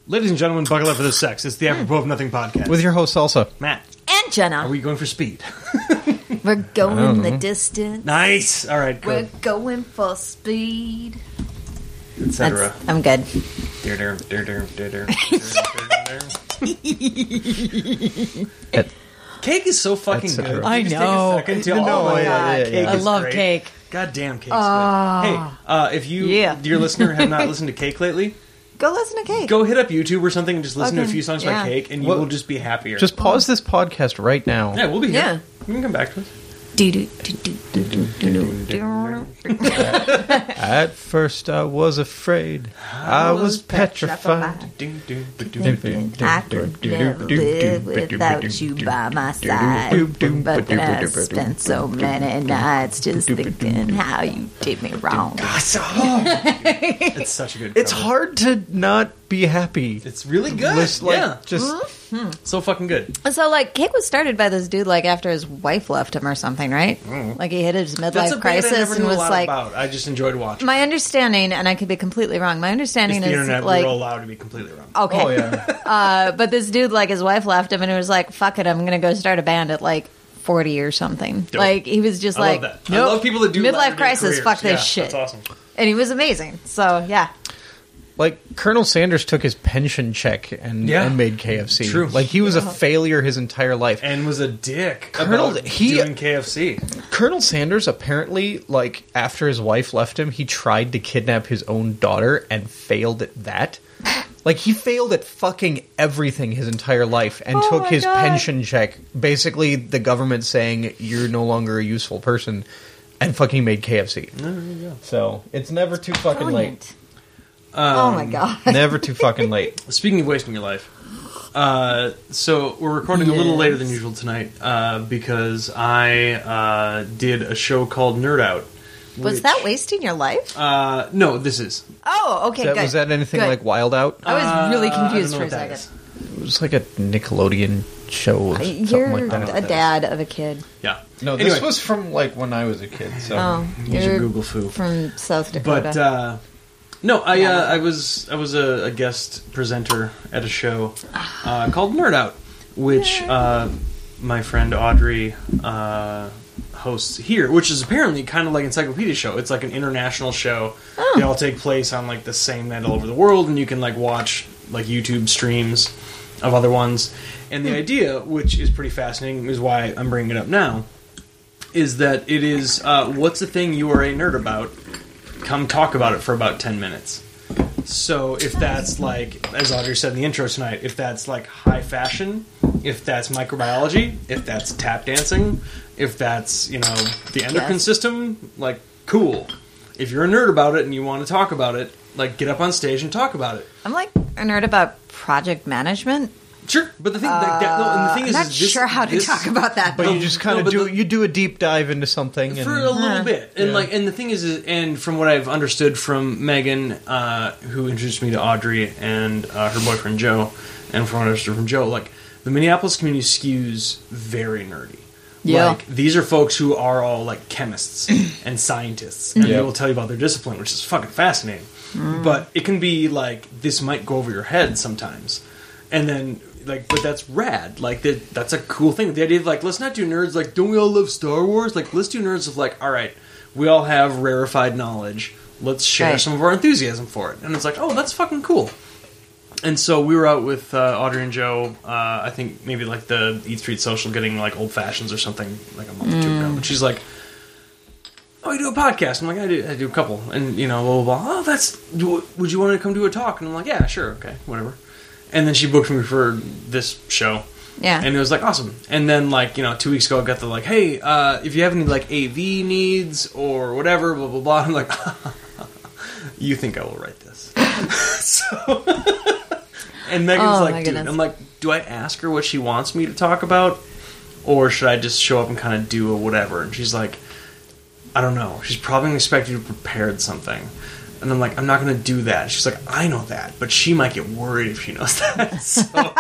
Ladies and gentlemen, buckle up for the sex. It's the Apropos of Nothing podcast. With your host, Salsa. Matt. And Jenna. Are we going for speed? We're going the distance. Nice. All right, We're good. going for speed. Etc. I'm good. Cake is so fucking Etc. good. I Just know. Take a second to, No, oh my yeah, God, yeah, cake yeah. I is love great. cake. God damn, cake's good. Hey, if you, dear listener, have not listened to Cake lately, Go listen to Cake. go hit up YouTube or something and just listen to a Okay, few songs yeah. by Cake, and you Well, will just be happier. Just pause this podcast right now. yeah, we'll be here. Yeah. You can come back to us. At first I was afraid. I was petrified. I could never live without you by my side. But then I spent so many nights just thinking how you did me wrong. It's such a good It's cover. hard to not be happy. It's really good. Just, like, yeah. just So fucking good. So, like, Cake was started by this dude, like, after his wife left him or something, right? Like, he hit his That's a midlife band I crisis never and knew a was lot like... about. I just enjoyed watching. My understanding, and I could be completely wrong, my It's understanding the is, internet. like... We're allowed to be completely wrong. Okay. oh yeah. But this dude, like, his wife left him, and he was like, fuck it, I'm going to go start a band at, like, 40 or something. Dope. Like, he was just I like... love that. Nope, I love people that do midlife latter-day crisis, careers. fuck this Yeah, shit. That's awesome. And he was amazing. So, yeah. Like Colonel Sanders took his pension check and made KFC. True. Like he was a failure his entire life. And was a dick Colonel- about he- doing KFC. Colonel Sanders apparently, like, after his wife left him, he tried to kidnap his own daughter and failed at that. Like, he failed at fucking everything his entire life and Oh took my his God. pension check, basically the government saying, you're no longer a useful person, and fucking made KFC. There you go. So, it's never too fucking Brilliant. Oh, my God. late. Never too fucking late. Speaking of wasting your life, so we're recording a little later than usual tonight because I did a show called Nerd Out. Was which- that wasting your life? No, this is. Oh, okay, good. Was that anything Good. like Wild Out? I was really confused I for don't a know what second. that is. It was like a Nickelodeon show or something You're like that. a dad of a kid. Yeah. No, Anyway, this was from, like, when I was a kid, so... Oh, use your you're Google foo. from South Dakota. But no, I was a guest presenter at a show called Nerd Out, which my friend Audrey hosts here, which is apparently kind of like Encyclopedia Show. It's like an international show. They all take place on like the same night all over the world, and you can like watch like YouTube streams of other ones. And the idea, which is pretty fascinating, is why I'm bringing it up now, is that it is what's the thing you are a nerd about? Come talk about it for about 10 minutes. So if that's like, as Audrey said in the intro tonight, if that's like high fashion, if that's microbiology, if that's tap dancing, if that's, you know, the endocrine Yes. system, like, cool. If you're a nerd about it and you want to talk about it, like, get up on stage and talk about it. I'm like a nerd about project management. Sure, but the thing, and the thing I'm is, not is this, sure how to this- talk about that. But though. you just kind No, of but do the- you do a deep dive into something and for a little bit, and Yeah. like, and the thing is, and from what I've understood from Megan, who introduced me to Audrey and her boyfriend Joe, and from what I understood from Joe, like the Minneapolis community skews very nerdy. Yeah. Like these are folks who are all like chemists and scientists, and Yeah. they will tell you about their discipline, which is fucking fascinating. But it can be like this might go over your head sometimes, and then. Like, but that's rad. Like, that's a cool thing. The idea of, like, let's not do nerds, like, don't we all love Star Wars? Like, let's do nerds of, like, all right, we all have rarefied knowledge. Let's share Right. some of our enthusiasm for it. And it's like, oh, that's fucking cool. And so we were out with Audrey and Joe, I think maybe, like, the Eat Street Social getting, like, old fashions or something, like, a month or two ago. And she's like, oh, you do a podcast? I'm like, I do a couple. And, you know, blah, blah, blah. Oh, would you want to come do a talk? And I'm like, yeah, sure, okay, whatever. And then she booked me for this show. Yeah. And it was like, awesome. And then, like, you know, 2 weeks ago, I got the, like, hey, if you have any, like, AV needs or whatever, blah, blah, blah. I'm like, you think I will write this. So, and Megan's Oh, like, my dude, goodness. I'm like, do I ask her what she wants me to talk about? Or should I just show up and kind of do a whatever? And she's like, I don't know. She's probably going to expect you to have prepared something. And I'm like, I'm not going to do that. She's like, I know that, but she might get worried if she knows that. So,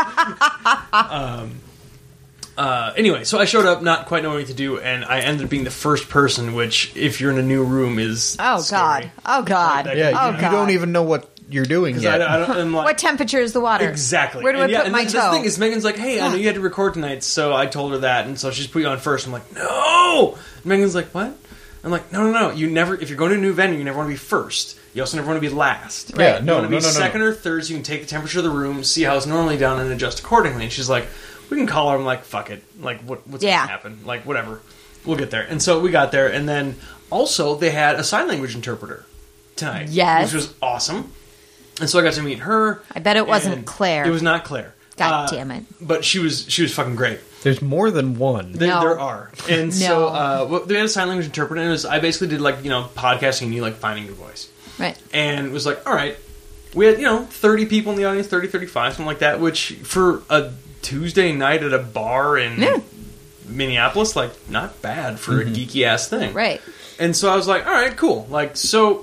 anyway, so I showed up not quite knowing what to do, and I ended up being the first person, which, if you're in a new room, is Oh, scary. God. Oh, God. Like, yeah, Oh, you God. don't even know what you're doing yet. I'm like, what temperature is the water? Exactly. Where do I put my toe? The thing is, Megan's like, hey, I know you had to record tonight, so I told her that, and so she's put you on first. I'm like, no! And Megan's like, what? I'm like, no. You never, if you're going to a new venue, you never want to be first. You also never want to be last. Right. Yeah, you want to be second or third, so you can take the temperature of the room, see how it's normally done, and adjust accordingly. And she's like, we can call her. I'm like, fuck it. Like, what's going to happen? Like, whatever. We'll get there. And so we got there, and then also they had a sign language interpreter tonight. Yes. Which was awesome. And so I got to meet her. I bet it wasn't Claire. It was not Claire. God damn it. But she was fucking great. There's more than one. There are. And so they had a sign language interpreter, and I basically did, like, podcasting and you, like, finding your voice. Right. And it was like, all right. We had, 30 people in the audience, 30, 35, something like that, which for a Tuesday night at a bar in Minneapolis, like, not bad for a geeky-ass thing. Right. And so I was like, all right, cool. Like, so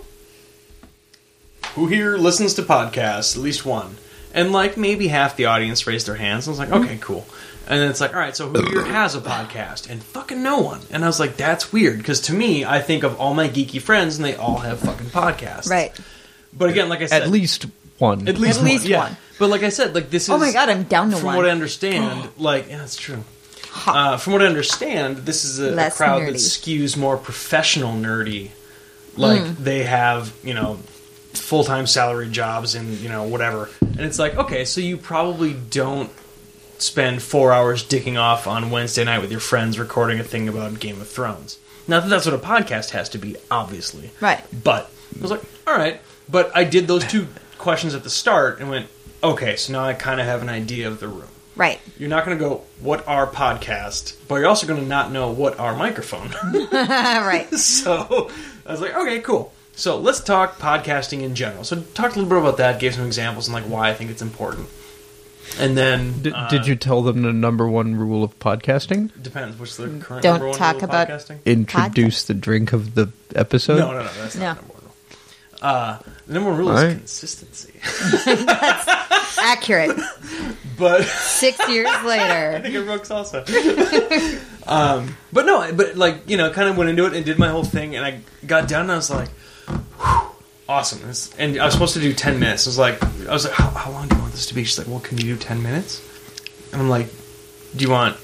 who here listens to podcasts? At least one. And, like, maybe half the audience raised their hands. I was like, okay, cool. And then it's like, all right, so who here has a podcast? And fucking no one. And I was like, that's weird. Because to me, I think of all my geeky friends, and they all have fucking podcasts. Right. But again, like I said... At least one. At least one. One. But like I said, like, this is... Oh my god, I'm down to from one. From what I understand, like... Yeah, that's true. From what I understand, this is a crowd nerdy. that skews more professional nerdy. Like, they have, full-time salary jobs and, whatever. And it's like, okay, so you probably don't spend 4 hours dicking off on Wednesday night with your friends recording a thing about Game of Thrones. Not that that's what a podcast has to be, obviously. Right. But I was like, all right. But I did those two questions at the start and went, okay, so now I kind of have an idea of the room. Right. You're not going to go, what are podcast? But you're also going to not know what are microphone. Right. So I was like, okay, cool. So let's talk podcasting in general. So talked a little bit about that, gave some examples and like why I think it's important. And then... Did you tell them the number one rule of podcasting? Depends. What's the current Don't number one talk rule of about podcasting? Introduce the drink of the episode? No, that's not the number one rule. The number one rule is consistency. Accurate. But 6 years later. I think it works also. But no, but like, kind of went into it and did my whole thing, and I got done and I was like, whew, awesome. And I was supposed to do 10 minutes. I was like, how long do you want this to be? She's like, well, can you do 10 minutes? And I'm like, do you want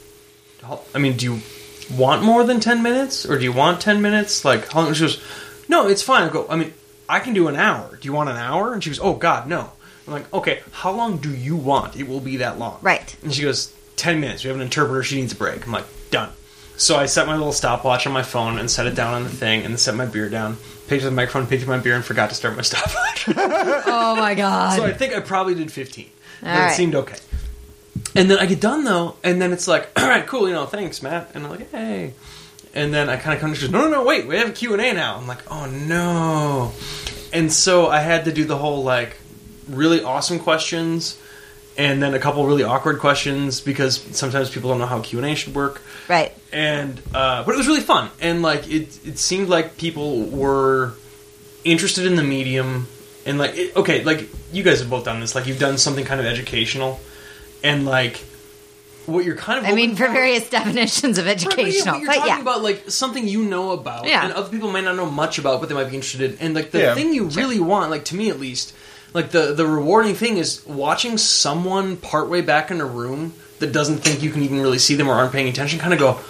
more than 10 minutes? Or do you want 10 minutes? Like, how long? She goes, no, it's fine. I go, I can do an hour. Do you want an hour? And she goes, oh, God, no. I'm like, okay, how long do you want? It will be that long. Right. And she goes, 10 minutes. We have an interpreter. She needs a break. I'm like, done. So I set my little stopwatch on my phone and set it down on the thing and then set my beer down. Picked up the microphone, picked up my beer, and forgot to start my stopwatch. Oh, my God. So I think I probably did 15. All right. It seemed okay. And then I get done, though, and then it's like, all right, cool, thanks, Matt. And I'm like, hey. And then I kind of come to, she goes, no, wait, we have a Q&A now. I'm like, oh, no. And so I had to do the whole, like, really awesome questions and then a couple really awkward questions because sometimes people don't know how Q&A should work. Right. And but it was really fun. And like it seemed like people were interested in the medium and like like you guys have both done this. Like you've done something kind of educational and like what you're kind of for various definitions of educational. But you're talking about like something you know about and other people might not know much about but they might be interested in. And like the thing you really want, like to me at least, like, the rewarding thing is watching someone partway back in a room that doesn't think you can even really see them or aren't paying attention kind of go,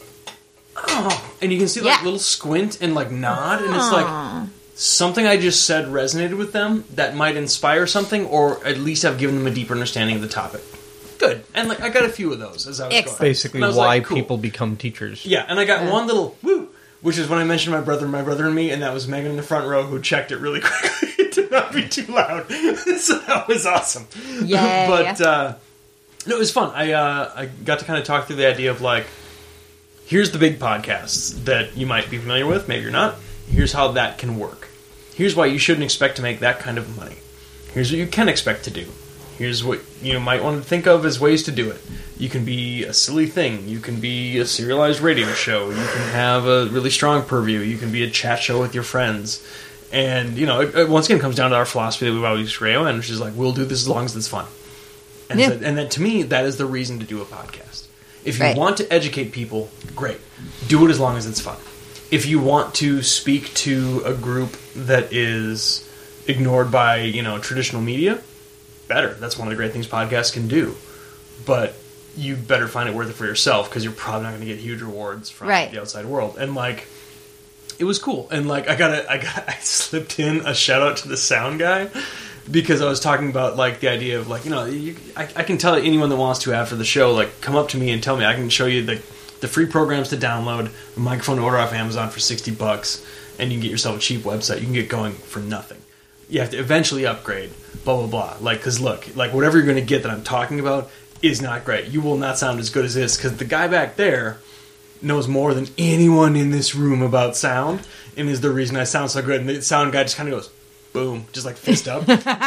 oh. And you can see, like, little squint and, like, nod. And it's like, something I just said resonated with them that might inspire something or at least have given them a deeper understanding of the topic. Good. And, like, I got a few of those as I was going. Basically why people become teachers. Yeah, and I got one little woo, which is when I mentioned my brother and me, and that was Megan in the front row who checked it really quickly. To not be too loud. So that was awesome. Yeah. But no, it was fun. I got to kind of talk through the idea of like, here's the big podcasts that you might be familiar with, maybe you're not. Here's how that can work. Here's why you shouldn't expect to make that kind of money. Here's what you can expect to do. Here's what you might want to think of as ways to do it. You can be a silly thing. You can be a serialized radio show. You can have a really strong purview. You can be a chat show with your friends. And, it once again comes down to our philosophy that we've always used for AON, which is like, we'll do this as long as it's fun. And, and then to me, that is the reason to do a podcast. If you want to educate people, great. Do it as long as it's fun. If you want to speak to a group that is ignored by, traditional media, better. That's one of the great things podcasts can do. But you better find it worth it for yourself, because you're probably not going to get huge rewards from the outside world. And, it was cool. And, I slipped in a shout-out to the sound guy, because I was talking about, the idea of, I can tell anyone that wants to after the show, come up to me and tell me. I can show you the free programs to download, a microphone to order off Amazon for $60, and you can get yourself a cheap website. You can get going for nothing. You have to eventually upgrade, blah, blah, blah. Because look, whatever you're going to get that I'm talking about is not great. You will not sound as good as this, because the guy back there knows more than anyone in this room about sound, and is the reason I sound so good. And the sound guy just kind of goes, boom, just fist up.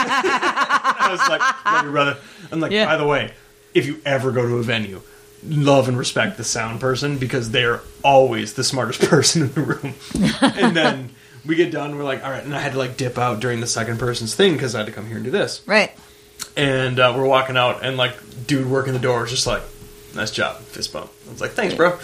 I was like, love you, brother. I'm like, by the way, if you ever go to a venue, love and respect the sound person, because they're always the smartest person in the room. And then we get done, and we're like, all right, and I had to dip out during the second person's thing, because I had to come here and do this. Right. And we're walking out, and dude working the door is just like, nice job, fist bump. I was like, thanks, bro.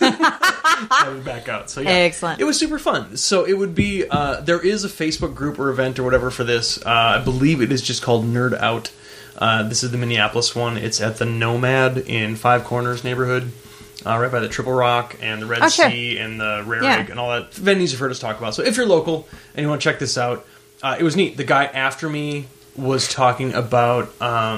I was back out. So yeah, excellent. It was super fun. So it would be, there is a Facebook group or event or whatever for this. I believe it is just called Nerd Out. This is the Minneapolis one. It's at the Nomad in Five Corners neighborhood, right by the Triple Rock and the Red Sea and the Rare Egg and all that venues you've heard us talk about. So if you're local and you want to check this out, it was neat. The guy after me was talking about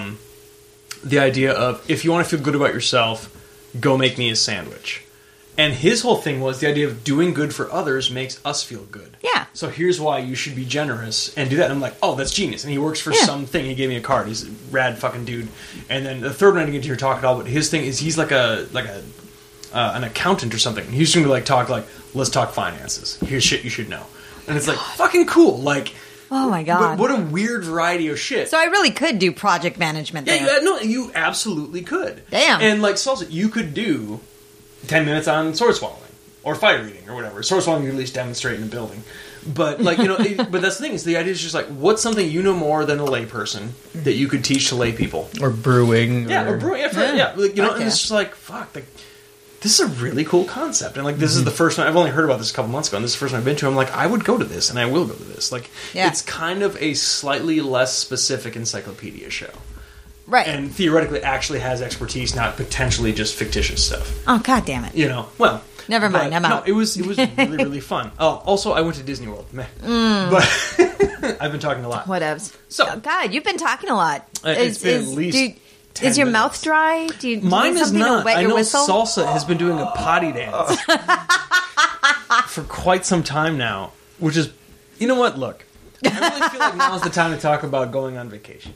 the idea of, if you want to feel good about yourself, go make me a sandwich. And his whole thing was the idea of doing good for others makes us feel good. Yeah. So here's why you should be generous and do that. And I'm like, oh, that's genius. And he works for something. He gave me a card. He's a rad fucking dude. And then the third one I didn't get to hear talk at all, but his thing is he's like an accountant or something. He's going to talk let's talk finances. Here's shit you should know. And it's fucking cool. Oh my god! What a weird variety of shit. So I really could do project management there. Yeah, no, you absolutely could. Damn. And Salsa, you could do 10 minutes on sword swallowing or fire eating or whatever. Sword swallowing you at least demonstrate in a building. But but that's the thing, is the idea is just what's something you know more than a layperson that you could teach to lay people, or brewing, or brewing, and it's just fuck. This is a really cool concept, and this is the first time I've only heard about this a couple months ago, and this is the first time I've been to. I'm like, I would go to this, and I will go to this. It's kind of a slightly less specific encyclopedia show, right? And theoretically, actually has expertise, not potentially just fictitious stuff. Oh god damn it! Well, never mind. I'm out. No, it was really really fun. Oh, also, I went to Disney World, but I've been talking a lot. Whatevs. So, God, you've been talking a lot. It's been at least. Is your mouth dry? Do you Mine need is not. To wet I your know whistle? Salsa has been doing a potty dance for quite some time now, which is, you know what? Look, I really feel like now's the time to talk about going on vacation.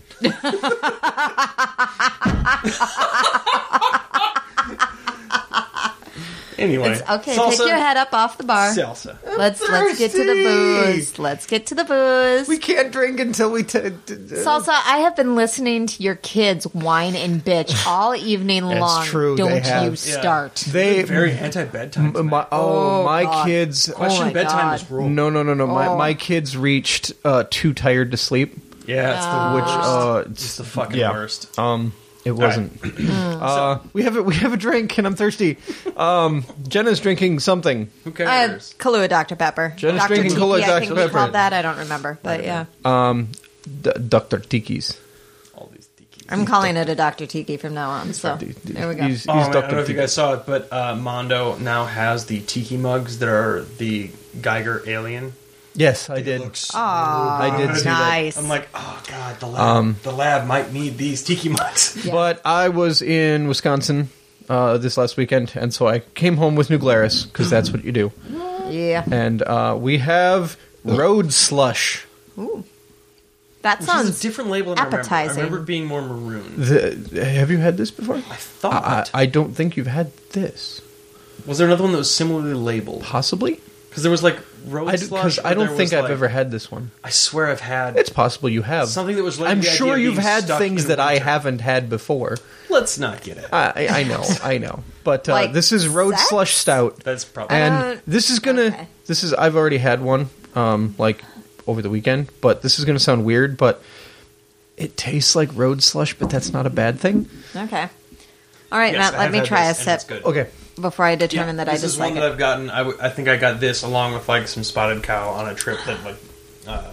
Anyway, it's okay. Salsa, pick your head up off the bar. Salsa. Let's get to the booze. Let's get to the booze. We can't drink until we. Salsa, I have been listening to your kids whine and bitch all evening long. True. Don't you start? They very anti-bedtime. My kids. Question bedtime is rule. No. My kids reached too tired to sleep. Yeah, it's the worst. It's the fucking worst. It wasn't. We have a drink, and I'm thirsty. Jenna's drinking something. Who cares? Kahlua Dr. Pepper. Jenna's drinking Kahlua Dr. Pepper. I think we called that. I don't remember, but yeah. Dr. Tiki's. All these Tikis. I'm calling it a Dr. Tiki from now on. So there we go. He's I Dr. don't know if you guys saw it, but Mondo now has the Tiki mugs that are the Geiger alien. Yes, I did. I did see nice. that. I'm like, oh god, the lab might need these Tiki mugs. Yeah. But I was in Wisconsin this last weekend, and so I came home with New Glarus, because that's what you do. Yeah. And we have Road Slush. Ooh. That sounds a different label than appetizing. I remember it being more maroon. Have you had this before? I thought. I don't think you've had this. Was there another one that was similarly labeled? Possibly. Because there was Road Slush. Because I don't think I've ever had this one. I swear I've had. It's possible you have. Something that was I'm sure you've had things that I haven't had before. Let's not get it. I know. But this is Road Slush Stout. That's probably. And this is gonna. Okay. This is. I've already had one. Over the weekend. But this is gonna sound weird. But it tastes like Road Slush. But that's not a bad thing. Okay. All right, yes, Matt. Let me try a sip. Okay. Before I determine that I dislike it. This is one that I've gotten. I think I got this along with some Spotted Cow on a trip that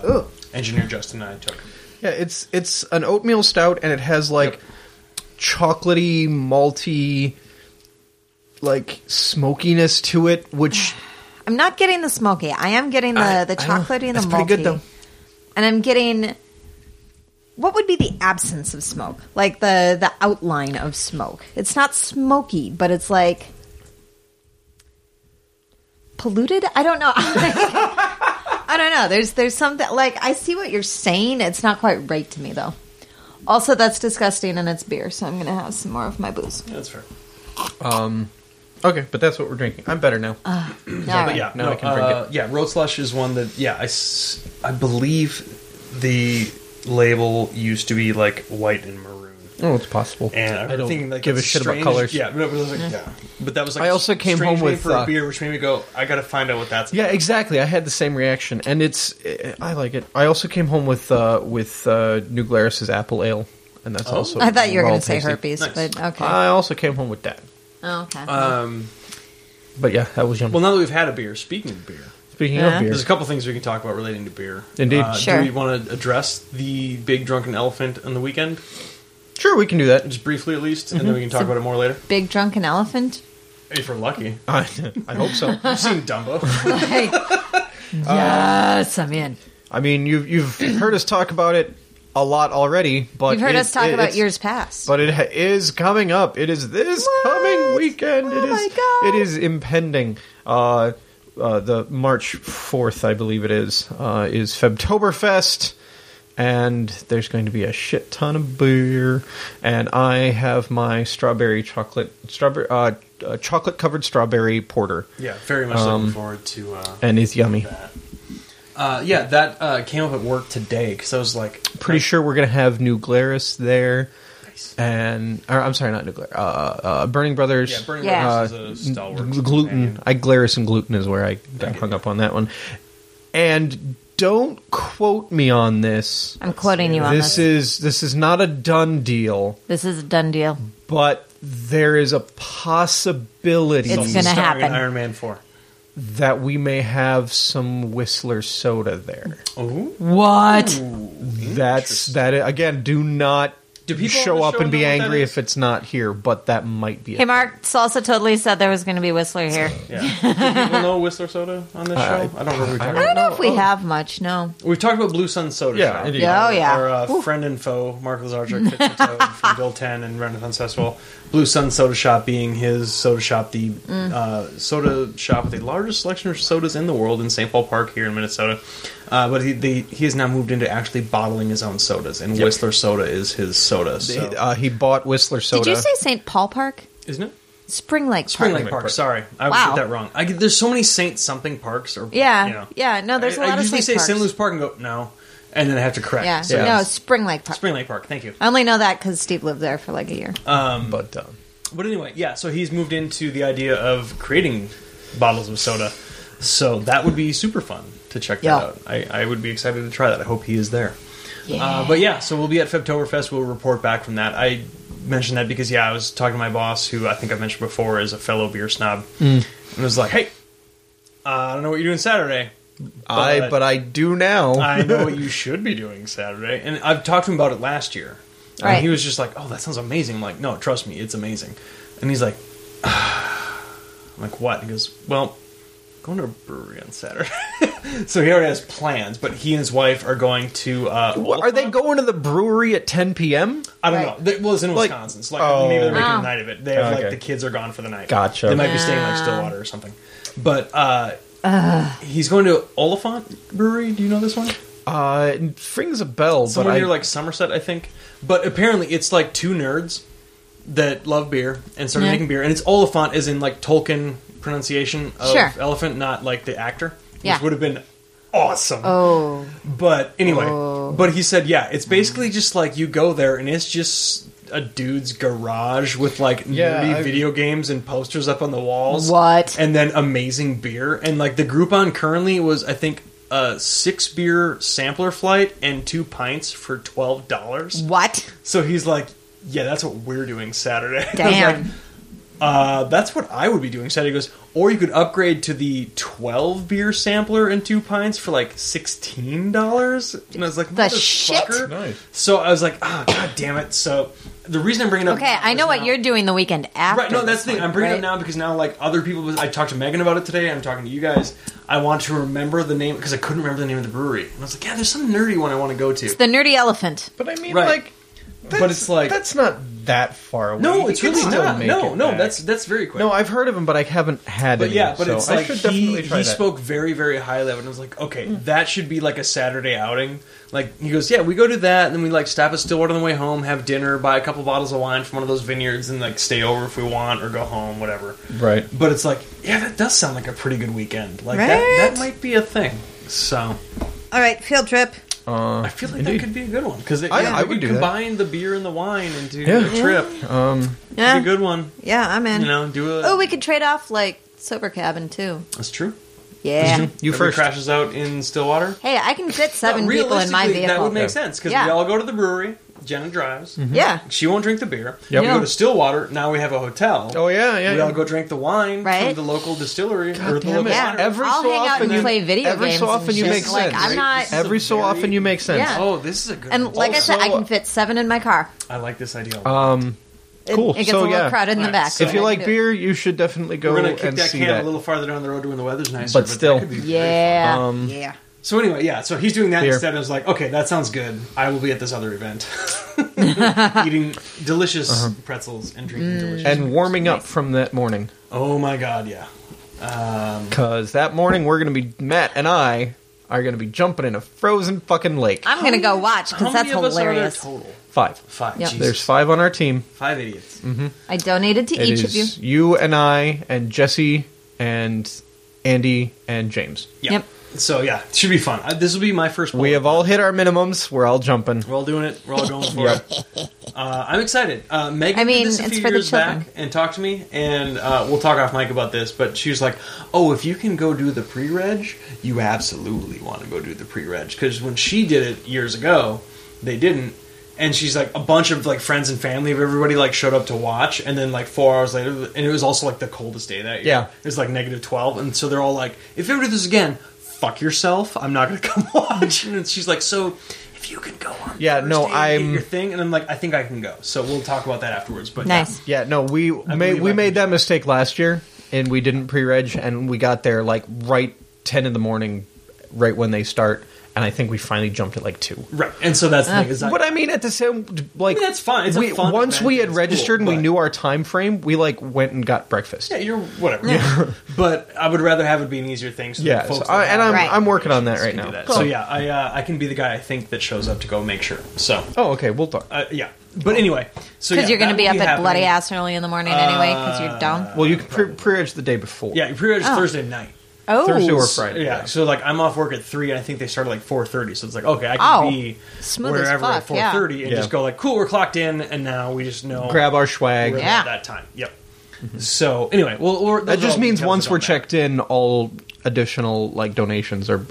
Engineer Justin and I took. Yeah, it's an oatmeal stout, and it has like chocolatey, malty, like smokiness to it, which I'm not getting the smoky. I am getting the chocolatey and the that's malty. pretty good though. And I'm getting, what would be the absence of smoke? Like the outline of smoke. It's not smoky, but it's like polluted? I don't know. I don't know. There's something, like, I see what you're saying. It's not quite right to me, though. Also, that's disgusting, and it's beer, so I'm going to have some more of my booze. Yeah, that's fair. Okay, but that's what we're drinking. I'm better now. All But right. yeah, Now I can drink it. Yeah, Road Slush is one that, I believe the label used to be like white and maroon. Oh, it's possible. And I I was don't thinking, like, give a that's shit about strange. colors. Yeah, but, it was like, but that was like I also came strange home name with, for a beer, which made me go, I got to find out what that's. Yeah, exactly. I had the same reaction, and I like it. I also came home with New Glarus's Apple Ale, and that's also. I thought you were well going to say tasty. herpes, Nice. but okay. I also came home with that, Oh, okay. but yeah, that was yummy. Well, now that we've had a beer, speaking of beer, Speaking Yeah. of beer, there's a couple things we can talk about relating to beer. Indeed. Sure. Do we want to address the big drunken elephant on the weekend? sure, we can do that. Just briefly, at least, and then we can talk about it more later. Big drunken elephant? If we're lucky. I hope so. You've seen Dumbo. Like, yes, I'm in. I mean, you've heard us talk about it a lot already, but You've heard us talk about it's- years past. But it is coming up. It is this coming weekend. Oh it is. my God. It is impending. The March 4th, I believe it is Febtoberfest, and there's going to be a shit ton of beer. And I have my chocolate covered strawberry porter, Yeah, very much looking forward to and it's yummy. that. That came up at work today because I was like, Pretty sure we're gonna have New Glarus there. nice. Or I'm sorry, not New Glarus. Burning Brothers. Yeah, Burning Yeah. Brothers is a stalwart Gluten. companion. Glarus and gluten is where I got hung up on that one. And don't quote me on this. I'm quoting you on this. This is not a done deal, This is a done deal. but there is a possibility It's gonna Starring happen. Iron Man 4. that we may have some Whistler soda there. Oh, What? Again, do not Do people on show the up show and be know what that angry is? if it's not here, but that might be Hey, Mark, Salsa totally said there was going to be Whistler here. yeah. Do people know Whistler Soda on this show? I don't remember we talked I about. don't know if we have much, no. We've talked about Blue Sun Soda Yeah, Shop. indeed. Oh, yeah. Our friend and foe, Mark Lazarchuk, Fitz and Toad from Bill 10 and Renaissance Festival. Blue Sun Soda Shop being his soda shop, the soda shop with the largest selection of sodas in the world in St. Paul Park here in Minnesota. But he has now moved into actually bottling his own sodas, and Whistler Soda is his soda. So. he bought Whistler soda. Did you say St. Paul Park? Isn't it? Spring Lake Park. Spring Lake Park. Sorry, I Wow. would get that wrong. There's so many Saint something parks. Or Yeah, you know. yeah. No, there's a lot I of usually St. say St. Parks. Louis Park and go no, and then I have to correct. Yeah, So, no, Spring Lake Park. Spring Lake Park. Thank you. I only know that because Steve lived there for like a year. But anyway, yeah. So he's moved into the idea of creating bottles of soda. So that would be super fun to check that Yeah. out. I would be excited to try that. I hope he is there. But yeah, so we'll be at Febtoberfest. We'll report back from that. I mentioned that because I was talking to my boss, who I think I've mentioned before is a fellow beer snob, and was like, "Hey, I don't know what you're doing Saturday, but I do now. I know what you should be doing Saturday." And I've talked to him about it last year. Right. And he was just like, "Oh, that sounds amazing." I'm like, "No, trust me, it's amazing." And he's like, I'm like, "What?" He goes, "Well, going to a brewery on Saturday." So he already has plans, but he and his wife are going to. Are they going to the brewery at 10 p.m.? I don't Right. know. Well, it's in Like- Wisconsin. So like maybe they're making Wow. a night of it. They have Okay. like the kids are gone for the night. Gotcha. They might be staying like Stillwater or something. But he's going to Oliphant Brewery. Do you know this one? It rings a bell, Somewhere but near like Somerset, I think. But apparently, it's like two nerds that love beer and started Yeah. making beer, and it's Oliphant, as in like Tolkien pronunciation of Sure. elephant, not like the actor, which Yeah. would have been awesome. Oh, But anyway, but he said, yeah, it's basically just like you go there, and it's just a dude's garage with like nerdy video games and posters up on the walls. What? And then amazing beer, and like the Groupon currently was, I think, a 6 beer sampler flight and 2 pints for $12. what? So he's like, yeah, that's what we're doing Saturday. I was Damn. like, That's what I would be doing. So he goes, or you could upgrade to the 12 beer sampler and 2 pints for like $16. And I was like, The shit? motherfucker. Nice. So I was like, god damn it. So the reason I'm bringing it up, Okay, I know what you're doing the weekend after. right. No, that's the this thing. one, I'm bringing it right? up now because now like other people. I talked to Megan about it today. I'm talking to you guys. I want to remember the name because I couldn't remember the name of the brewery. And I was like, yeah, there's some nerdy one I want to go to. It's the Nerdy Elephant. But I mean, Right. like, But it's like- that's not that far away. No, You it's can really still not. make No, it no, back. that's very quick. No, I've heard of him, but I haven't had But any. yeah, but so it's I like should definitely try he that. spoke very, very highly of it. And I was like, okay, that should be like a Saturday outing. Like he goes, yeah, we go to that, and then we like stop at Stillwater on the way home, have dinner, buy a couple bottles of wine from one of those vineyards, and like stay over if we want or go home, whatever. Right. But it's like, yeah, that does sound like a pretty good weekend. Like Right? that might be a thing. So All right, field trip. I feel like that could be a good one because I would do that. combine the beer and the wine into Yeah. a trip. Yeah, Be a good one. yeah, I'm in. You know, do a. Oh, we could trade off like sober cabin too. That's true. Yeah. You Everybody first. crashes out in Stillwater. Hey, I can fit 7 No, people in my realistically, vehicle. That would make sense because Yeah. we all go to the brewery. Jenna drives. Yeah. She won't drink the beer. Yep. We No. go to Stillwater. Now we have a hotel. Oh yeah, yeah. We yeah. all go drink the wine Right. from the local distillery. or the damn local it. Yeah, winery. Every I'll so hang out often and you- play video every games. so often and you shit. make Like, sense. I'm not. This is Every a so very- often you make sense. Yeah. Oh, this is a good And one. like I said, I Also- can fit 7 in my car. I like this idea. a lot. Cool. It gets So, a little yeah. crowded in the Alright, back. so If you I like can do it. beer, you should definitely go We're going to kick and that see can that. a little farther down the road when the weather's nicer. But that still. could be very Yeah. fun. Yeah. So anyway, yeah. So he's doing that Beer. instead. I was like, okay, that sounds good. I will be at this other event, eating delicious pretzels and drinking delicious. And warming up from that morning. Oh my god, yeah. Because that morning we're going to be, Matt and I are going to be jumping in a frozen fucking lake. I'm going to go watch How because many that's of us are there hilarious. total? 5. 5. Yep. Jesus. There's 5 on our team. 5 idiots. I donated to It each of you. is you and I and Jesse and Andy and James. Yeah. Yep. So yeah, it should be fun. This will be my first. We have all hit our minimums. We're all jumping. We're all doing it. We're all going for it. I'm excited. Megan I mean, did this a it's few for the years back children. and talked to me, and we'll talk off mic about this. But she was like, "Oh, if you can go do the pre-reg, you absolutely want to go do the pre-reg." Because when she did it years ago, they didn't. And she's like, a bunch of like friends and family of everybody like showed up to watch, and then like 4 hours later, and it was also like the coldest day that year. Yeah. It was like -12, and so they're all like, "If you ever do this again, fuck yourself. I'm not going to come watch." And she's like, "So if you can go on, Yeah, no, Thursday and get I'm- your thing," and I'm like, "I think I can go." So we'll talk about that afterwards. But Nice. Yeah, no, we believe I made can- that mistake last year, and we didn't pre-reg, and we got there like right 10 in the morning, right when they start, and I think we finally jumped at like 2. right. And so that's the thing. Is But I mean, at the same, like, I mean, that's fine. It's a we, fun once event. we had It's registered cool, and we but- knew our time frame, we like went and got breakfast. yeah, you're whatever. But I would rather have it be an easier thing. So Yeah, that folks so I- that and have Right. I'm working on that right can do now. that. Cool. So yeah, I can be the guy I think that shows up to go make sure. So Oh, okay, we'll talk. yeah. But anyway, so Because yeah, you're going to that be will up at happening. bloody ass early in the morning anyway because you're dumb. Well, you can pre-reg the day before. Yeah, pre-reg is Oh. Thursday night. Oh. Thursday or Friday. Yeah, so like I'm off work at 3, and I think they start at like 4:30. So it's like, okay, I Oh, can be smooth as wherever at fuck, yeah. 4:30 and Yeah. just go like, cool, we're clocked in, and now we just know Grab our swag. we're Yeah. at that time. Yep. So anyway, well, That just means once we're checked in, all additional like donations are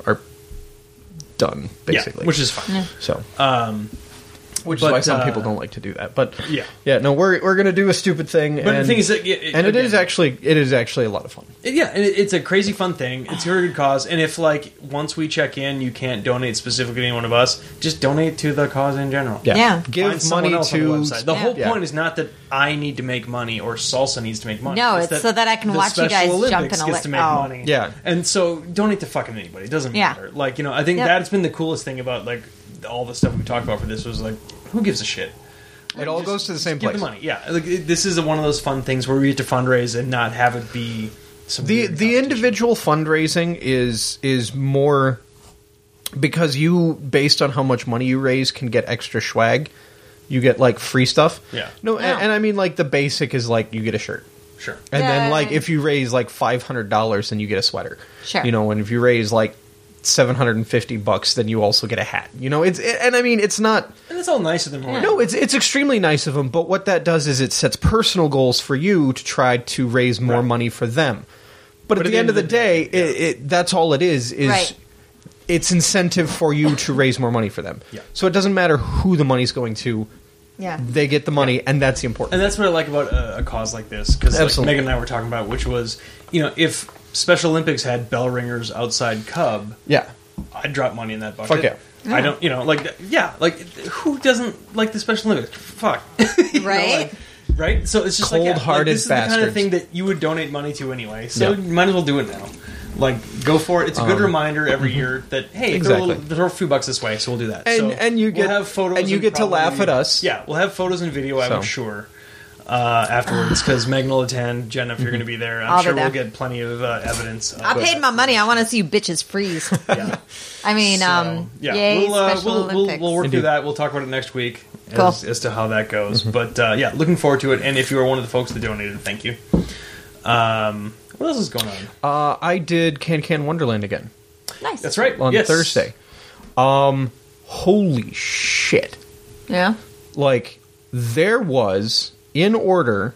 done, basically. yeah, which is fine. so. Which but, is why some uh, people don't like to do that. But Yeah. no, we're gonna do a stupid thing. But and, the thing is that it is actually a lot of fun. Yeah, and it's a crazy fun thing. It's a very good cause. And if like once we check in, you can't donate specifically to any one of us, just donate to the cause in general. Yeah. give Find someone money else on the to website. The whole Yeah. point is not that I need to make money or Salsa needs to make money. No, it's so that I can the watch you Special guys jump Olympics in a gets to li- make oh. money. Yeah. and so donate to fucking anybody. It doesn't Yeah. matter. Like I think Yep. that's been the coolest thing about like all the stuff we talked about for this was like, who gives a shit? It all Just goes to the same give place. the money. Yeah, like, this is one of those fun things where we get to fundraise and not have it be some The weird competition. individual fundraising is more because you, based on how much money you raise, can get extra swag. You get like free stuff. Yeah. No, Yeah. and I mean like the basic is like you get a shirt. Sure. And then, like, Yay. if you raise like $500, then you get a sweater. Sure. You know, and if you raise like $750, then you also get a hat. You know, and I mean, it's not. And it's all nice of them. No, it's extremely nice of them. But what that does is it sets personal goals for you to try to raise more Right. money for them. But at the end of the day, yeah. it that's all it is Right. it's incentive for you to raise more money for them. Yeah. So it doesn't matter who the money's going to. Yeah. They get the money, and that's the important. And that's what I like about a cause like this, because like Absolutely. Megan and I were talking about, which was, if Special Olympics had bell ringers outside Cub, Yeah. I'd drop money in that bucket. Fuck yeah. I don't, who doesn't like the Special Olympics? Fuck. Right? Right? So it's just Cold-hearted this is the kind bastards. of thing that you would donate money to anyway, so Yeah. you might as well do it now. Like, go for it. It's a good reminder every year that, hey, Exactly. throw a few bucks this way, so we'll do that. And- so and you get- we'll have photos and you get to probably- laugh at us. Yeah, we'll have photos and video, I'm So. sure, afterwards, because Megan will attend. Jenna, if you're going to be there, I'm I'll be sure we'll there. get plenty of evidence. I paid my money. I want to see you bitches freeze. Yeah. I mean, So, yay, Special Olympics. we'll work Indeed. through that. We'll talk about it next week Cool. as to how that goes. But looking forward to it. And if you are one of the folks that donated, thank you. What else is going on? I did Can Wonderland again Nice. That's right. on yes. Thursday. Holy shit. Yeah. Like, there was, in order,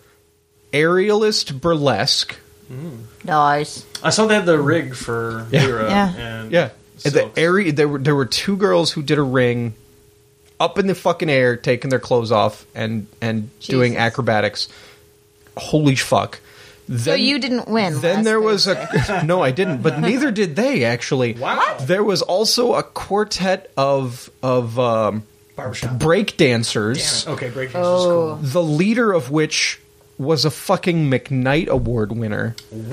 Aerialist Burlesque. Nice. I saw they had the rig for Lyra. Yeah. And Yeah. Silks. There were two girls who did a ring up in the fucking air, taking their clothes off and doing Jesus. acrobatics. Holy fuck. So you didn't win. Then last there was Thursday. no, I didn't, but neither did they actually. Wow. There was also a quartet of Barbershop. break dancers, Damn it. Okay, break Oh. is the leader of which was a fucking McKnight Award winner.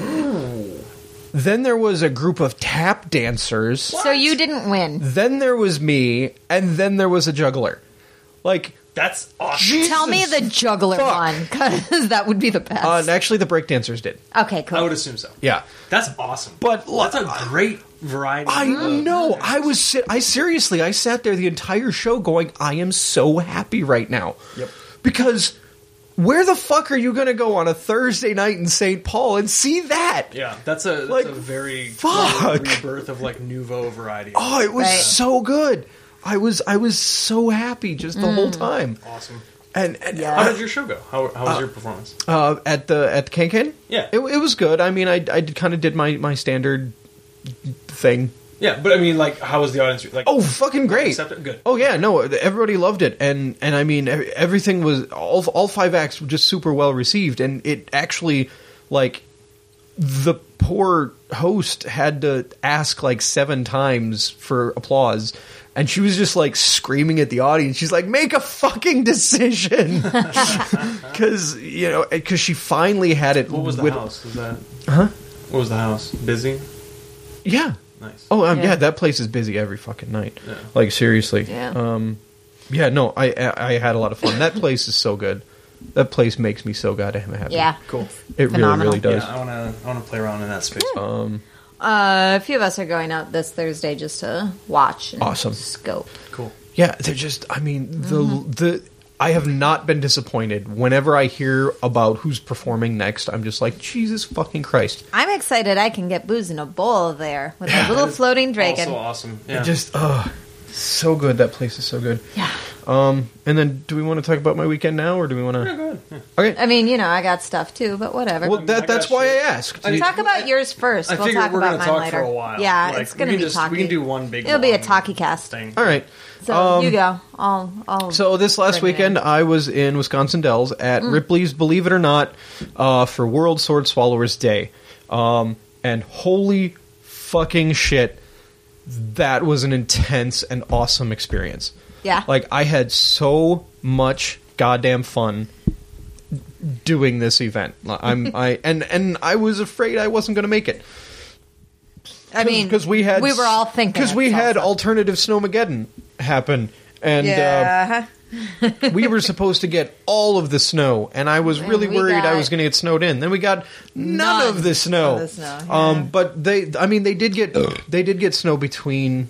Then there was a group of tap dancers. So you didn't win. Then there was me, and then there was a juggler. Like, That's awesome. Jesus Tell me the juggler fuck. one, because that would be the best. And actually, the break dancers did. Okay, I cool. would assume so. Yeah. That's awesome. But that's a great variety. I of- know. I sat there the entire show going, I am so happy right now. Yep. Because where the fuck are you going to go on a Thursday night in St. Paul and see that? Yeah, that's a Like, very fuck. rebirth of like nouveau variety. Oh, it was Right. so good. I was so happy just the whole time. Awesome. And Yeah. How did your show go? How was your performance? at the Can? Yeah. It was good. I mean, I kind of did my standard thing. Yeah, but I mean, like, how was the audience? Like, Oh, fucking great! accepted? Good. Oh yeah, no, everybody loved it, and I mean, everything was all five acts were just super well received, and it actually, like, the poor host had to ask like 7 times for applause, and she was just like screaming at the audience. She's like, "Make a fucking decision," because she finally had it. What was the with- house? Was that? Huh? What was the house? Busy. Yeah. Nice. Oh, yeah. Yeah. That place is busy every fucking night. Yeah. Like, seriously. Yeah. Yeah, no, I had a lot of fun. That place is so good. That place makes me so goddamn happy. Yeah. Cool. It Phenomenal. really does. Yeah, I wanna play around in that space. A few of us are going out this Thursday just to watch and Awesome. scope. Cool. Yeah, they're just, I mean, the I have not been disappointed. Whenever I hear about who's performing next, I'm just like, Jesus fucking Christ. I'm excited I can get booze in a bowl there with a little floating dragon. Also awesome. Yeah. Just, so good. That place is so good. Yeah. And then, do we want to talk about my weekend now, or do we want Yeah, to? go ahead. Yeah. Okay. I mean, I got stuff too, but whatever. Well, I that's got why shit. I asked. Talk about yours first. I We'll figure talk we're about gonna mine talk later. for a while. Yeah, Like, it's going we to can be just- talky. We can do one big. It'll be a long talky cast. thing. All right. So you go. I'll So this last bring it weekend, in. I was in Wisconsin Dells at Ripley's, believe it or not, for World Sword Swallowers Day, and holy fucking shit, that was an intense and awesome experience. Yeah. Like, I had so much goddamn fun doing this event. And I was afraid I wasn't going to make it. I mean, because we were all thinking because we it had also. alternative Snowmageddon happen, and Yeah. we were supposed to get all of the snow, and I was really we worried I got was going to get snowed in. Then we got none of the snow. of the snow, yeah. But they did get snow between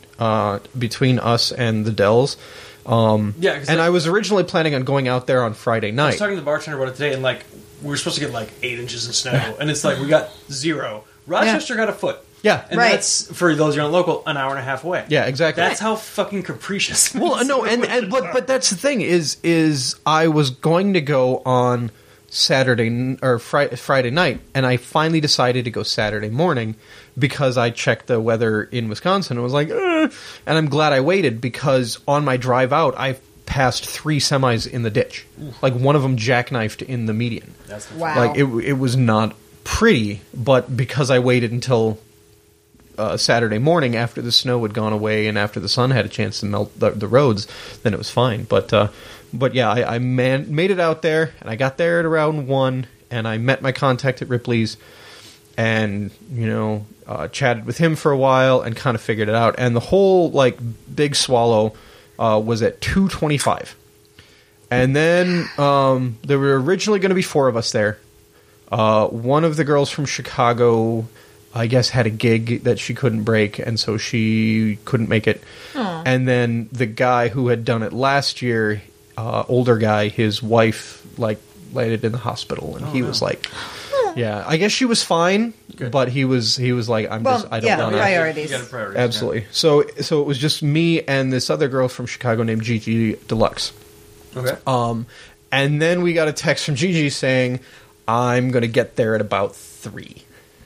us and the Dells. Yeah, 'cause and like- I was originally planning on going out there on Friday I was night. talking to the bartender about it today, and like we were supposed to get like 8 inches of snow, and it's like we got 0. Rochester got a foot. Yeah, And Right. that's, for those who aren't local, an hour and a half away. yeah, exactly. That's how fucking capricious. Well, no, and but that's the thing is I was going to go on Saturday or Friday night, and I finally decided to go Saturday morning because I checked the weather in Wisconsin and was like, and I'm glad I waited because on my drive out I passed 3 semis in the ditch. Like, one of them jackknifed in the median. That's the Wow. Like, it was not pretty, but because I waited until Saturday morning after the snow had gone away and after the sun had a chance to melt the roads, then it was fine. But yeah, I made it out there, and I got there at around 1, and I met my contact at Ripley's, and, chatted with him for a while and kind of figured it out. And the whole, like, big swallow was at 2:25. And then there were originally going to be 4 of us there. One of the girls from Chicago, I guess, had a gig that she couldn't break, and so she couldn't make it. And then the guy who had done it last year, older guy, his wife, like, landed in the hospital, and he was like... Yeah, I guess she was fine, but he was like, I don't know. Priorities. You got priorities. Absolutely. So it was just me and this other girl from Chicago named Gigi Deluxe. Okay. And then we got a text from Gigi saying, I'm going to get there at about 3.